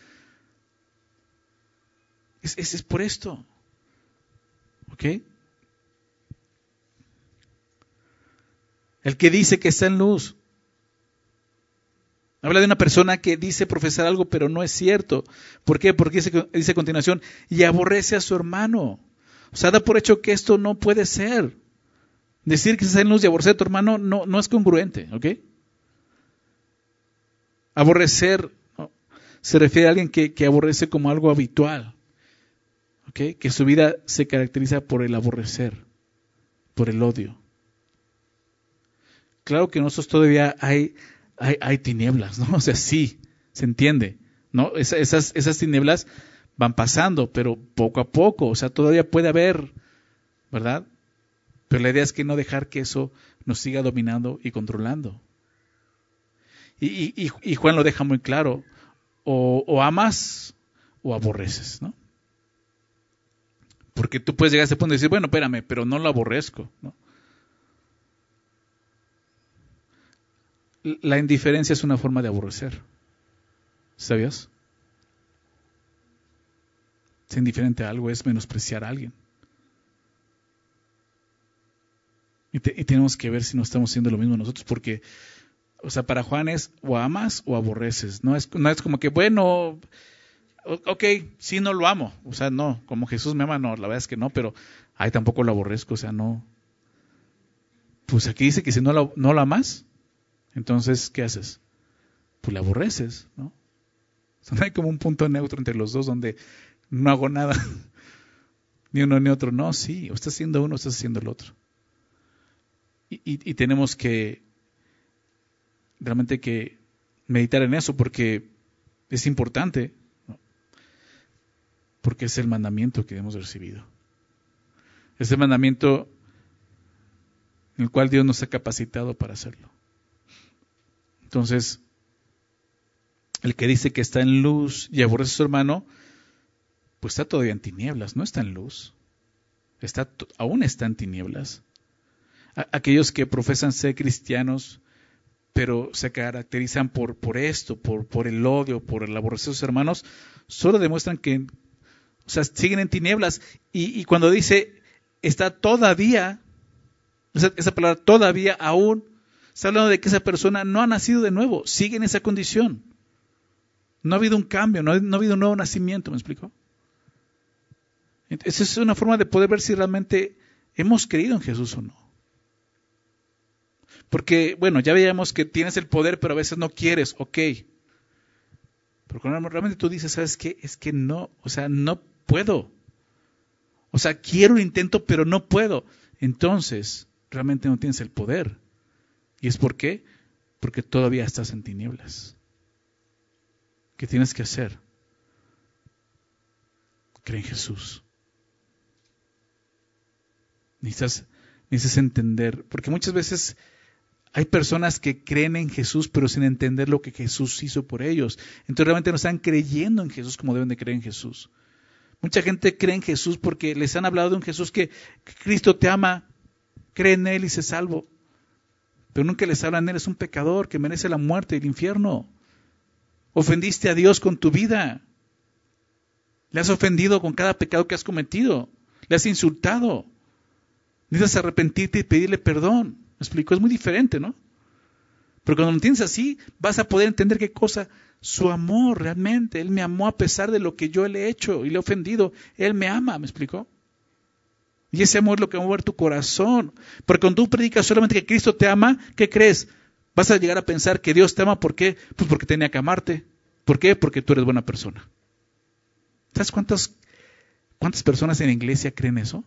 Es por esto. ¿Ok? El que dice que está en luz. Habla de una persona que dice profesar algo, pero no es cierto. ¿Por qué? Porque dice a continuación, y aborrece a su hermano. O sea, da por hecho que esto no puede ser. Decir que está en luz y aborrecer a tu hermano no es congruente, ¿ok? Aborrecer, ¿no? Se refiere a alguien que aborrece como algo habitual, ¿ok? Que su vida se caracteriza por el aborrecer, por el odio. Claro que nosotros todavía hay tinieblas, ¿no? O sea, sí, se entiende, ¿no? Esas tinieblas van pasando, pero poco a poco, o sea, todavía puede haber, ¿verdad? Pero la idea es que no dejar que eso nos siga dominando y controlando. Y Juan lo deja muy claro, o amas o aborreces, ¿no? Porque tú puedes llegar a ese punto y decir, bueno, espérame, pero no lo aborrezco, ¿no? La indiferencia es una forma de aborrecer. ¿Sabías? Ser indiferente a algo es menospreciar a alguien. Y tenemos que ver si no estamos haciendo lo mismo nosotros, porque, o sea, para Juan es o amas o aborreces. No es como que, bueno, ok, sí, no lo amo. O sea, no, como Jesús me ama, no, la verdad es que no, pero ay, tampoco lo aborrezco, o sea, no. Pues aquí dice que si no lo amas, entonces, ¿qué haces? Pues la aborreces, ¿no? O sea, no hay como un punto neutro entre los dos donde no hago nada, ni uno ni otro. No, sí, o estás haciendo uno o estás haciendo el otro. Y tenemos que realmente que meditar en eso porque es importante, ¿no? Porque es el mandamiento que hemos recibido. Es el mandamiento en el cual Dios nos ha capacitado para hacerlo. Entonces, el que dice que está en luz y aborrece a su hermano, pues está todavía en tinieblas, no está en luz. Aún está en tinieblas. Aquellos que profesan ser cristianos, pero se caracterizan por esto, por el odio, por el aborrecer a sus hermanos, solo demuestran que, o sea, siguen en tinieblas. Y cuando dice, está todavía, esa palabra todavía aún, está hablando de que esa persona no ha nacido de nuevo, sigue en esa condición. No ha habido un cambio, no ha habido un nuevo nacimiento, ¿me explico? Esa es una forma de poder ver si realmente hemos creído en Jesús o no. Porque, bueno, ya veíamos que tienes el poder, pero a veces no quieres, ok. Pero cuando realmente tú dices, ¿sabes qué? Es que no, o sea, no puedo. O sea, quiero un intento, pero no puedo. Entonces, realmente no tienes el poder. ¿Y es por qué? Porque todavía estás en tinieblas. ¿Qué tienes que hacer? Cree en Jesús. Necesitas entender, porque muchas veces Hay personas que creen en Jesús, pero sin entender lo que Jesús hizo por ellos. Entonces realmente no están creyendo en Jesús como deben de creer en Jesús. Mucha gente cree en Jesús porque les han hablado de un Jesús que Cristo te ama, cree en Él y se salvo. Pero nunca les hablan de Él, es un pecador que merece la muerte y el infierno. Ofendiste a Dios con tu vida. Le has ofendido con cada pecado que has cometido. Le has insultado. Necesitas arrepentirte y pedirle perdón. ¿Me explico? Es muy diferente, ¿no? Pero cuando lo entiendes así, vas a poder entender qué cosa. Su amor realmente. Él me amó a pesar de lo que yo le he hecho y le he ofendido. Él me ama, ¿me explico? Y ese amor es lo que va a mover tu corazón. Porque cuando tú predicas solamente que Cristo te ama, ¿qué crees? Vas a llegar a pensar que Dios te ama. ¿Por qué? Pues porque tenía que amarte. ¿Por qué? Porque tú eres buena persona. ¿Sabes cuántas personas en la iglesia creen eso?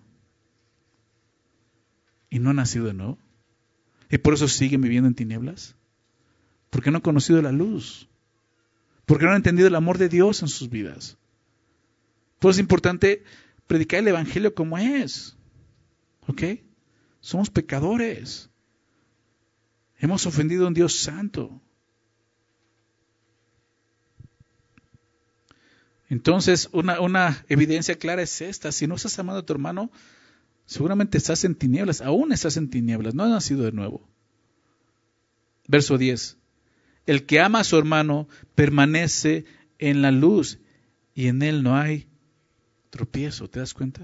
Y no han nacido de nuevo. Y por eso siguen viviendo en tinieblas. Porque no han conocido la luz. Porque no han entendido el amor de Dios en sus vidas. Por eso es importante predicar el evangelio como es. ¿Ok? Somos pecadores. Hemos ofendido a un Dios santo. Entonces, una evidencia clara es esta. Si no estás amando a tu hermano, seguramente estás en tinieblas. Aún estás en tinieblas. No has nacido de nuevo. Verso 10. El que ama a su hermano permanece en la luz y en él no hay tropiezo. ¿Te das cuenta?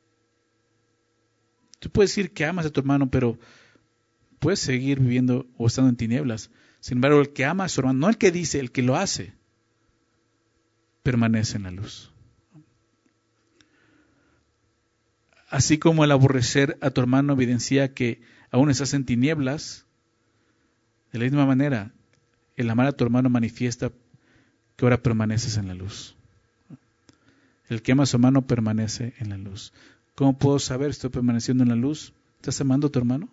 Tú puedes decir que amas a tu hermano, pero puedes seguir viviendo o estando en tinieblas. Sin embargo, el que ama a su hermano, no el que dice, el que lo hace, permanece en la luz. Así como el aborrecer a tu hermano evidencia que aún estás en tinieblas, de la misma manera, el amar a tu hermano manifiesta que ahora permaneces en la luz. El que ama a su hermano permanece en la luz. ¿Cómo puedo saber si estoy permaneciendo en la luz? ¿Estás amando a tu hermano?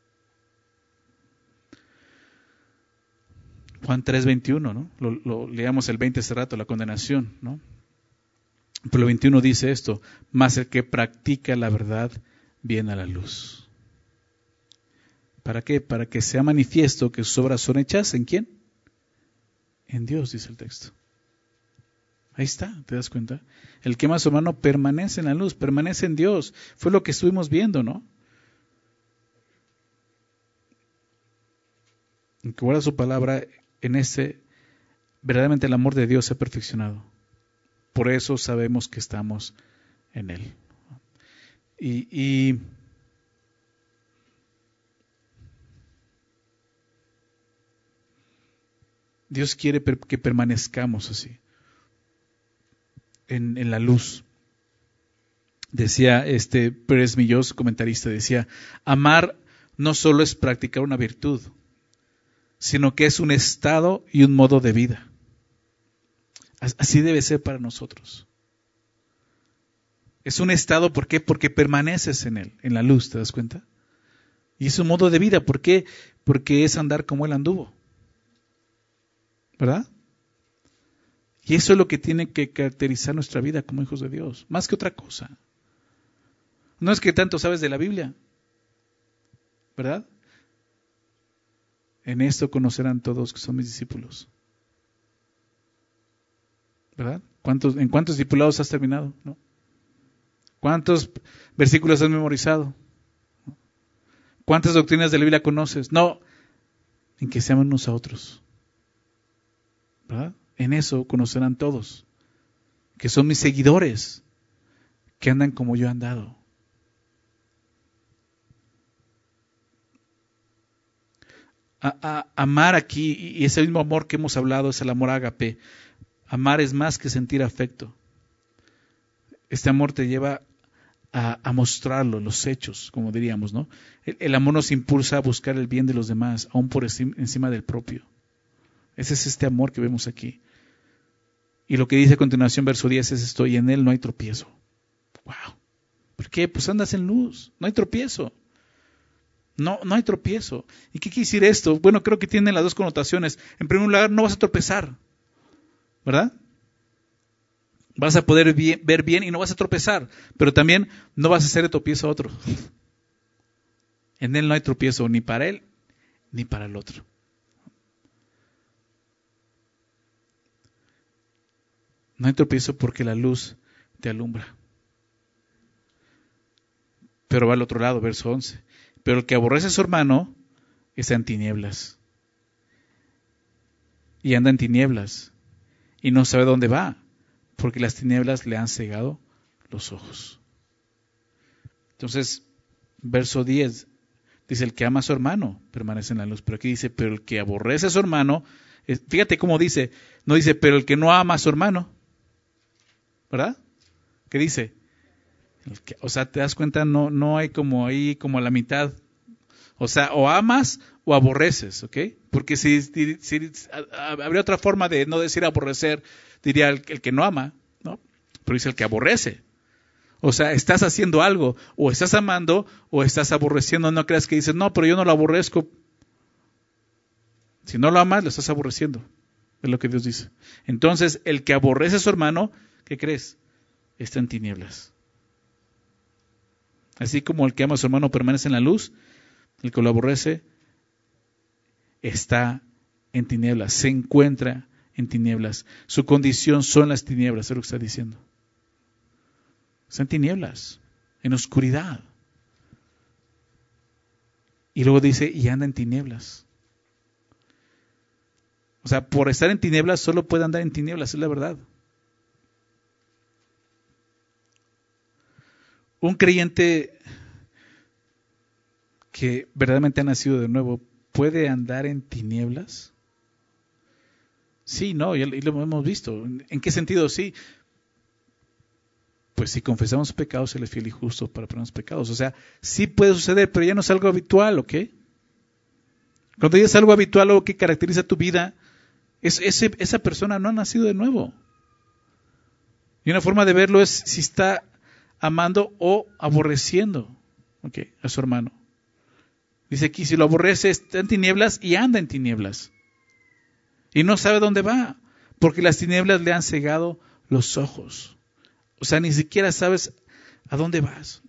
Juan 3:21, ¿no? Lo leíamos el 20 hace rato, la condenación, ¿no? Pero el 21 dice esto: mas el que practica la verdad viene a la luz. ¿Para qué? Para que sea manifiesto que sus obras son hechas ¿en quién? En Dios, dice el texto. Ahí está, ¿te das cuenta? El que ama a su hermano permanece en la luz, permanece en Dios. Fue lo que estuvimos viendo, ¿no? El que guarda su palabra, en ese, verdaderamente el amor de Dios se ha perfeccionado. Por eso sabemos que estamos en Él. Y Dios quiere que permanezcamos así, en la luz. Decía Pérez Millós, comentarista, decía: amar no solo es practicar una virtud, sino que es un estado y un modo de vida. Así debe ser para nosotros. Es un estado, ¿por qué? Porque permaneces en él, en la luz, ¿te das cuenta? Y es un modo de vida, ¿por qué? Porque es andar como él anduvo. ¿Verdad? Y eso es lo que tiene que caracterizar nuestra vida como hijos de Dios, más que otra cosa. No es que tanto sabes de la Biblia, ¿verdad? En esto conocerán todos que son mis discípulos. ¿Verdad? ¿En cuántos discipulados has terminado? ¿No? ¿Cuántos versículos has memorizado? ¿Cuántas doctrinas de la Biblia conoces? No, en que se aman unos a otros. ¿Verdad? En eso conocerán todos, que son mis seguidores, que andan como yo he andado. Amar aquí, y ese mismo amor que hemos hablado, es el amor ágape. Amar es más que sentir afecto. Este amor te lleva a mostrarlo, los hechos, como diríamos, ¿no? El amor nos impulsa a buscar el bien de los demás, aún por encima del propio. Ese es este amor que vemos aquí. Y lo que dice a continuación, verso 10, es esto: y en él no hay tropiezo. ¡Wow! ¿Por qué? Pues andas en luz, no hay tropiezo. No hay tropiezo. ¿Y qué quiere decir esto? Bueno, creo que tiene las dos connotaciones. En primer lugar, no vas a tropezar, ¿verdad? Vas a poder ver bien y no vas a tropezar, pero también no vas a hacer de tropiezo a otro. En él no hay tropiezo ni para él ni para el otro. No hay tropiezo porque la luz te alumbra. Pero va al otro lado, verso 11. Pero el que aborrece a su hermano está en tinieblas. Y anda en tinieblas. Y no sabe dónde va, porque las tinieblas le han cegado los ojos. Entonces, verso 10, dice, el que ama a su hermano permanece en la luz. Pero aquí dice, pero el que aborrece a su hermano, fíjate cómo dice, no dice, pero el que no ama a su hermano. ¿Verdad? ¿Qué dice? O sea, te das cuenta, no hay como ahí como a la mitad. O sea, o amas o aborreces, ¿ok? Porque si habría otra forma de no decir aborrecer, diría el que no ama, ¿no? Pero dice el que aborrece. O sea, estás haciendo algo, o estás amando o estás aborreciendo. No creas que dices, no, pero yo no lo aborrezco. Si no lo amas, lo estás aborreciendo. Es lo que Dios dice. Entonces, el que aborrece a su hermano, ¿qué crees? Está en tinieblas. Así como el que ama a su hermano permanece en la luz, el que lo aborrece está en tinieblas, se encuentra en tinieblas. Su condición son las tinieblas, es lo que está diciendo. Está en tinieblas, en oscuridad. Y luego dice, y anda en tinieblas. O sea, por estar en tinieblas, solo puede andar en tinieblas, es la verdad. Un creyente que verdaderamente ha nacido de nuevo, ¿puede andar en tinieblas? Sí, no, y lo hemos visto. ¿En qué sentido sí? Pues si confesamos pecados, Él es fiel y justo para perdonarnos pecados. O sea, sí puede suceder, pero ya no es algo habitual, ¿ok? Cuando ya es algo habitual, algo que caracteriza tu vida, esa persona no ha nacido de nuevo. Y una forma de verlo es si está amando o aborreciendo, ¿ok?, a su hermano. Dice aquí, si lo aborrece, está en tinieblas y anda en tinieblas. Y no sabe dónde va, porque las tinieblas le han cegado los ojos. O sea, ni siquiera sabes a dónde vas.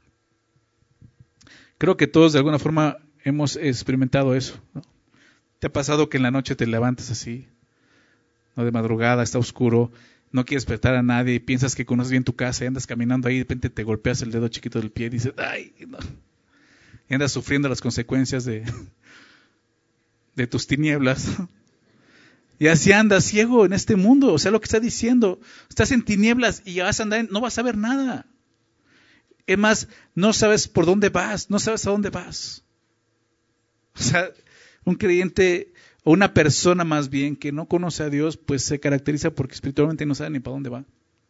Creo que todos de alguna forma hemos experimentado eso, ¿no? ¿Te ha pasado que en la noche te levantas así, no, de madrugada, está oscuro, no quieres despertar a nadie y piensas que conoces bien tu casa y andas caminando ahí y de repente te golpeas el dedo chiquito del pie y dices, ¡ay! No. Y andas sufriendo las consecuencias de tus tinieblas. Y así andas ciego en este mundo. O sea, lo que está diciendo, estás en tinieblas y vas a andar, no vas a ver nada. Es más, no sabes por dónde vas, no sabes a dónde vas. O sea, un creyente o una persona más bien que no conoce a Dios, pues se caracteriza porque espiritualmente no sabe ni para dónde va.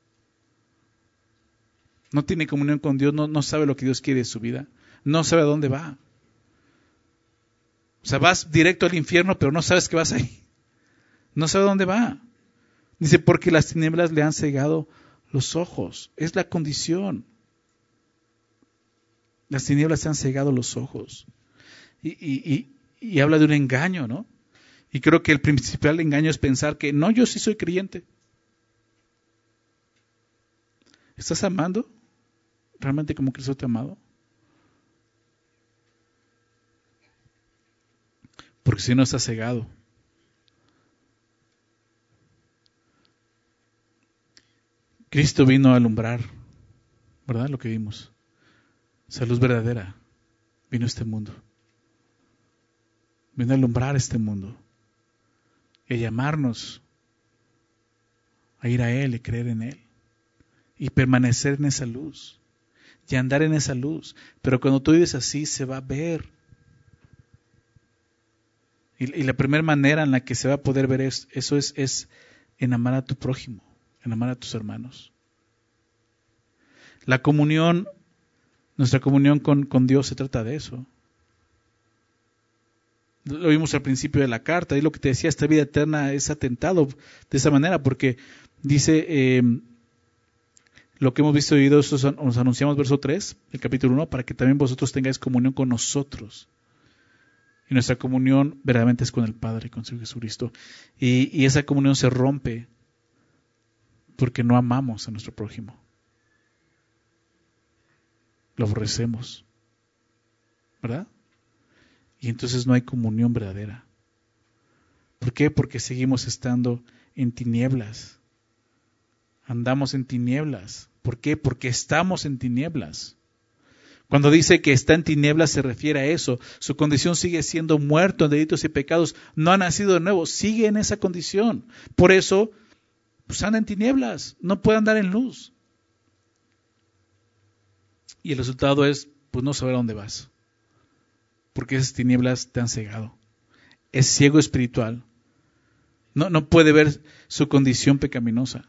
No tiene comunión con Dios, no sabe lo que Dios quiere de su vida. No sabe a dónde va. O sea, vas directo al infierno, pero no sabes que vas ahí. No sabe a dónde va. Dice, porque las tinieblas le han cegado los ojos. Es la condición. Las tinieblas le han cegado los ojos. Y habla de un engaño, ¿no? Y creo que el principal engaño es pensar que, no, yo sí soy creyente. ¿Estás amando realmente como Cristo te ha amado? Porque si no, estás cegado. Cristo vino a alumbrar, ¿verdad? Lo que vimos. Esa luz verdadera vino a este mundo. Vino a alumbrar este mundo. Y a llamarnos a ir a Él y creer en Él. Y permanecer en esa luz. Y andar en esa luz. Pero cuando tú vives así, se va a ver. Y la primera manera en la que se va a poder ver eso es en amar a tu prójimo, en amar a tus hermanos. La comunión, nuestra comunión con Dios se trata de eso. Lo vimos al principio de la carta, y lo que te decía, esta vida eterna es atentado de esa manera, porque dice, lo que hemos visto y oído, eso nos anunciamos, verso 3, el capítulo 1, para que también vosotros tengáis comunión con nosotros. Y nuestra comunión verdaderamente es con el Padre, con su Jesucristo. Y esa comunión se rompe porque no amamos a nuestro prójimo. Lo aborrecemos, ¿verdad? Y entonces no hay comunión verdadera. ¿Por qué? Porque seguimos estando en tinieblas. Andamos en tinieblas. ¿Por qué? Porque estamos en tinieblas. Cuando dice que está en tinieblas se refiere a eso. Su condición sigue siendo muerto en delitos y pecados. No ha nacido de nuevo. Sigue en esa condición. Por eso, pues anda en tinieblas. No puede andar en luz. Y el resultado es, pues no saber a dónde vas. Porque esas tinieblas te han cegado. Es ciego espiritual. No puede ver su condición pecaminosa.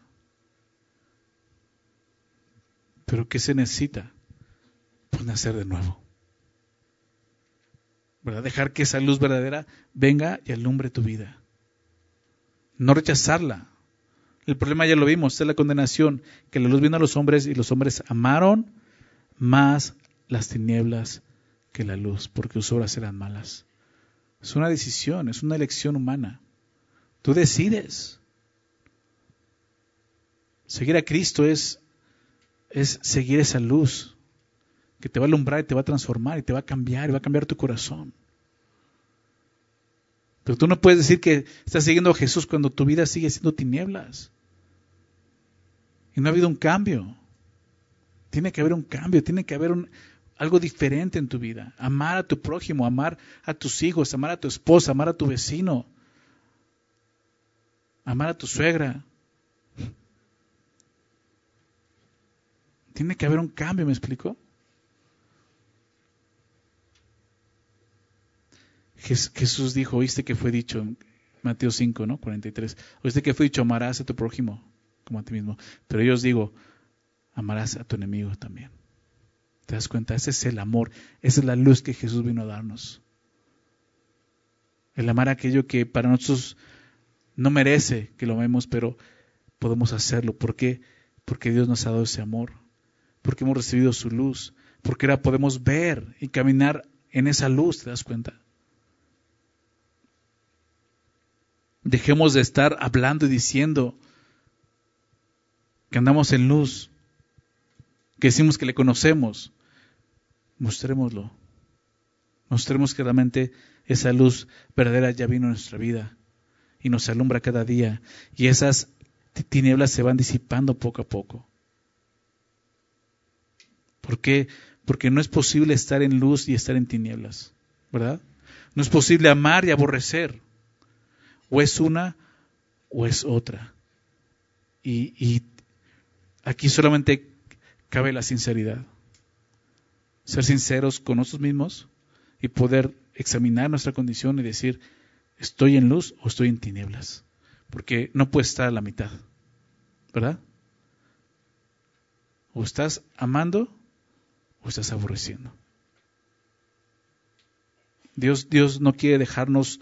Pero ¿qué se necesita? Pues nacer de nuevo. ¿Verdad? Dejar que esa luz verdadera venga y alumbre tu vida. No rechazarla. El problema ya lo vimos, es la condenación, que la luz vino a los hombres y los hombres amaron más las tinieblas que la luz, porque sus obras eran malas. Es una decisión, es una elección humana. Tú decides. Seguir a Cristo es seguir esa luz que te va a alumbrar y te va a transformar y te va a cambiar y va a cambiar tu corazón. Pero tú no puedes decir que estás siguiendo a Jesús cuando tu vida sigue siendo tinieblas. Y no ha habido un cambio. Tiene que haber un cambio, tiene que haber algo diferente en tu vida. Amar a tu prójimo, amar a tus hijos, amar a tu esposa, amar a tu vecino, amar a tu suegra. Tiene que haber un cambio, ¿me explico? Jesús dijo, oíste que fue dicho en Mateo 5, ¿no? 43. Oíste que fue dicho, amarás a tu prójimo como a ti mismo. Pero yo os digo, amarás a tu enemigo también. ¿Te das cuenta? Ese es el amor. Esa es la luz que Jesús vino a darnos. El amar aquello que para nosotros no merece que lo amemos, pero podemos hacerlo. ¿Por qué? Porque Dios nos ha dado ese amor. Porque hemos recibido su luz. Porque ahora podemos ver y caminar en esa luz. ¿Te das cuenta? Dejemos de estar hablando y diciendo que andamos en luz, que decimos que le conocemos. Mostrémoslo. Mostremos que realmente esa luz verdadera ya vino a nuestra vida y nos alumbra cada día. Y esas tinieblas se van disipando poco a poco. ¿Por qué? Porque no es posible estar en luz y estar en tinieblas, ¿verdad? No es posible amar y aborrecer. O es una o es otra. Y aquí solamente cabe la sinceridad. Ser sinceros con nosotros mismos y poder examinar nuestra condición y decir, ¿estoy en luz o estoy en tinieblas? Porque no puedes estar a la mitad, ¿verdad? O estás amando o estás aborreciendo. Dios no quiere dejarnos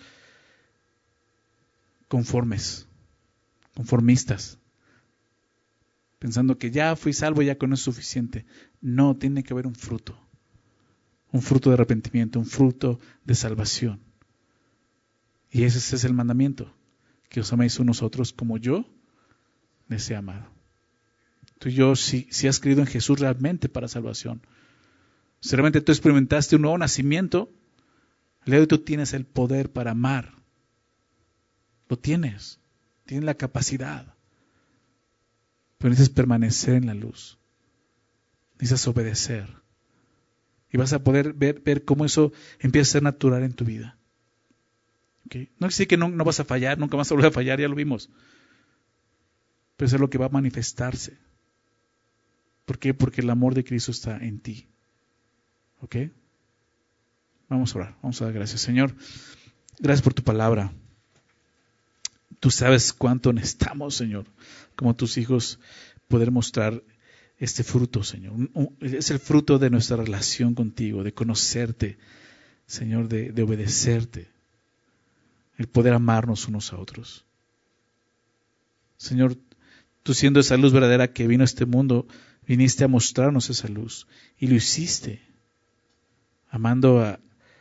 conformistas, pensando que ya fui salvo y ya con eso es suficiente. No, tiene que haber un fruto de arrepentimiento, un fruto de salvación. Y ese es el mandamiento, que os améis unos a otros como yo les he amado. Tú y yo, si has creído en Jesús realmente para salvación, si realmente tú experimentaste un nuevo nacimiento, al día de hoy tú tienes el poder para amar. Lo tienes la capacidad. Pero necesitas permanecer en la luz. Necesitas obedecer. Y vas a poder ver cómo eso empieza a ser natural en tu vida. ¿Okay? No quiere decir que no vas a fallar, nunca vas a volver a fallar, ya lo vimos. Pero eso es lo que va a manifestarse. ¿Por qué? Porque el amor de Cristo está en ti. ¿Ok? Vamos a orar, vamos a dar gracias. Señor, gracias por tu palabra. Tú sabes cuánto necesitamos, Señor, como tus hijos, poder mostrar este fruto, Señor. Es el fruto de nuestra relación contigo, de conocerte, Señor, de obedecerte, el poder amarnos unos a otros. Señor, tú siendo esa luz verdadera que vino a este mundo, viniste a mostrarnos esa luz y lo hiciste, amando a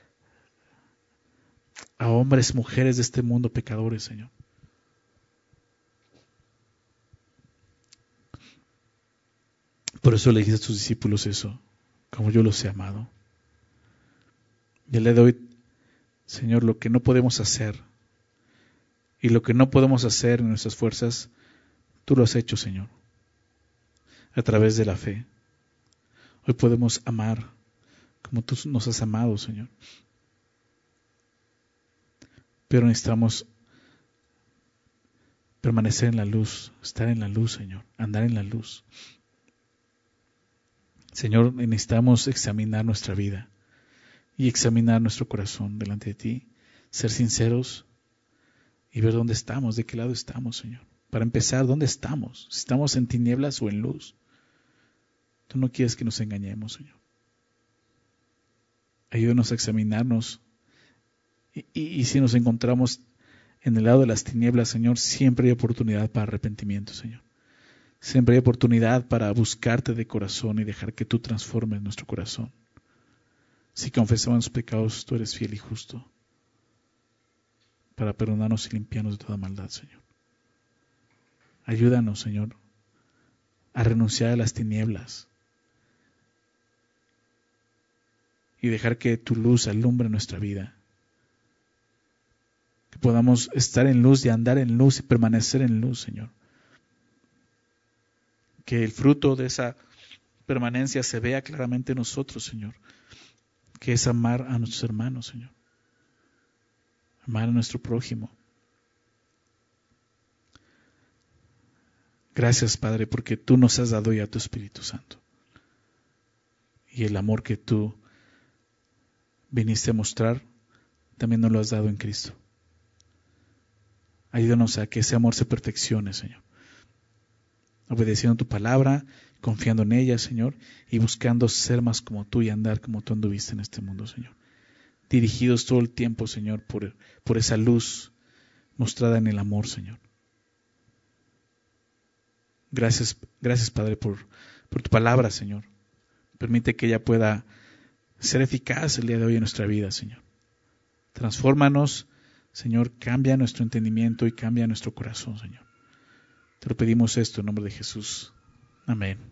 hombres, mujeres de este mundo pecadores, Señor. Por eso le dijiste a tus discípulos eso, como yo los he amado. Y el día de hoy Señor, lo que no podemos hacer y lo que no podemos hacer en nuestras fuerzas, tú lo has hecho, Señor, a través de la fe. Hoy podemos amar como tú nos has amado, Señor. Pero necesitamos permanecer en la luz, estar en la luz, Señor, andar en la luz. Señor, necesitamos examinar nuestra vida y examinar nuestro corazón delante de ti, ser sinceros y ver dónde estamos, de qué lado estamos, Señor. Para empezar, ¿dónde estamos? Si estamos en tinieblas o en luz. Tú no quieres que nos engañemos, Señor. Ayúdanos a examinarnos y si nos encontramos en el lado de las tinieblas, Señor, siempre hay oportunidad para arrepentimiento, Señor. Siempre hay oportunidad para buscarte de corazón y dejar que tú transformes nuestro corazón. Si confesamos nuestros pecados, tú eres fiel y justo para perdonarnos y limpiarnos de toda maldad, Señor. Ayúdanos, Señor, a renunciar a las tinieblas y dejar que tu luz alumbre nuestra vida. Que podamos estar en luz y andar en luz y permanecer en luz, Señor. Que el fruto de esa permanencia se vea claramente en nosotros, Señor. Que es amar a nuestros hermanos, Señor. Amar a nuestro prójimo. Gracias, Padre, porque tú nos has dado ya tu Espíritu Santo. Y el amor que tú viniste a mostrar, también nos lo has dado en Cristo. Ayúdanos a que ese amor se perfeccione, Señor. Obedeciendo tu palabra, confiando en ella, Señor, y buscando ser más como tú y andar como tú anduviste en este mundo, Señor. Dirigidos todo el tiempo, Señor, por esa luz mostrada en el amor, Señor. Gracias, Padre, por tu palabra, Señor. Permite que ella pueda ser eficaz el día de hoy en nuestra vida, Señor. Transfórmanos, Señor, cambia nuestro entendimiento y cambia nuestro corazón, Señor. Te lo pedimos esto en nombre de Jesús. Amén.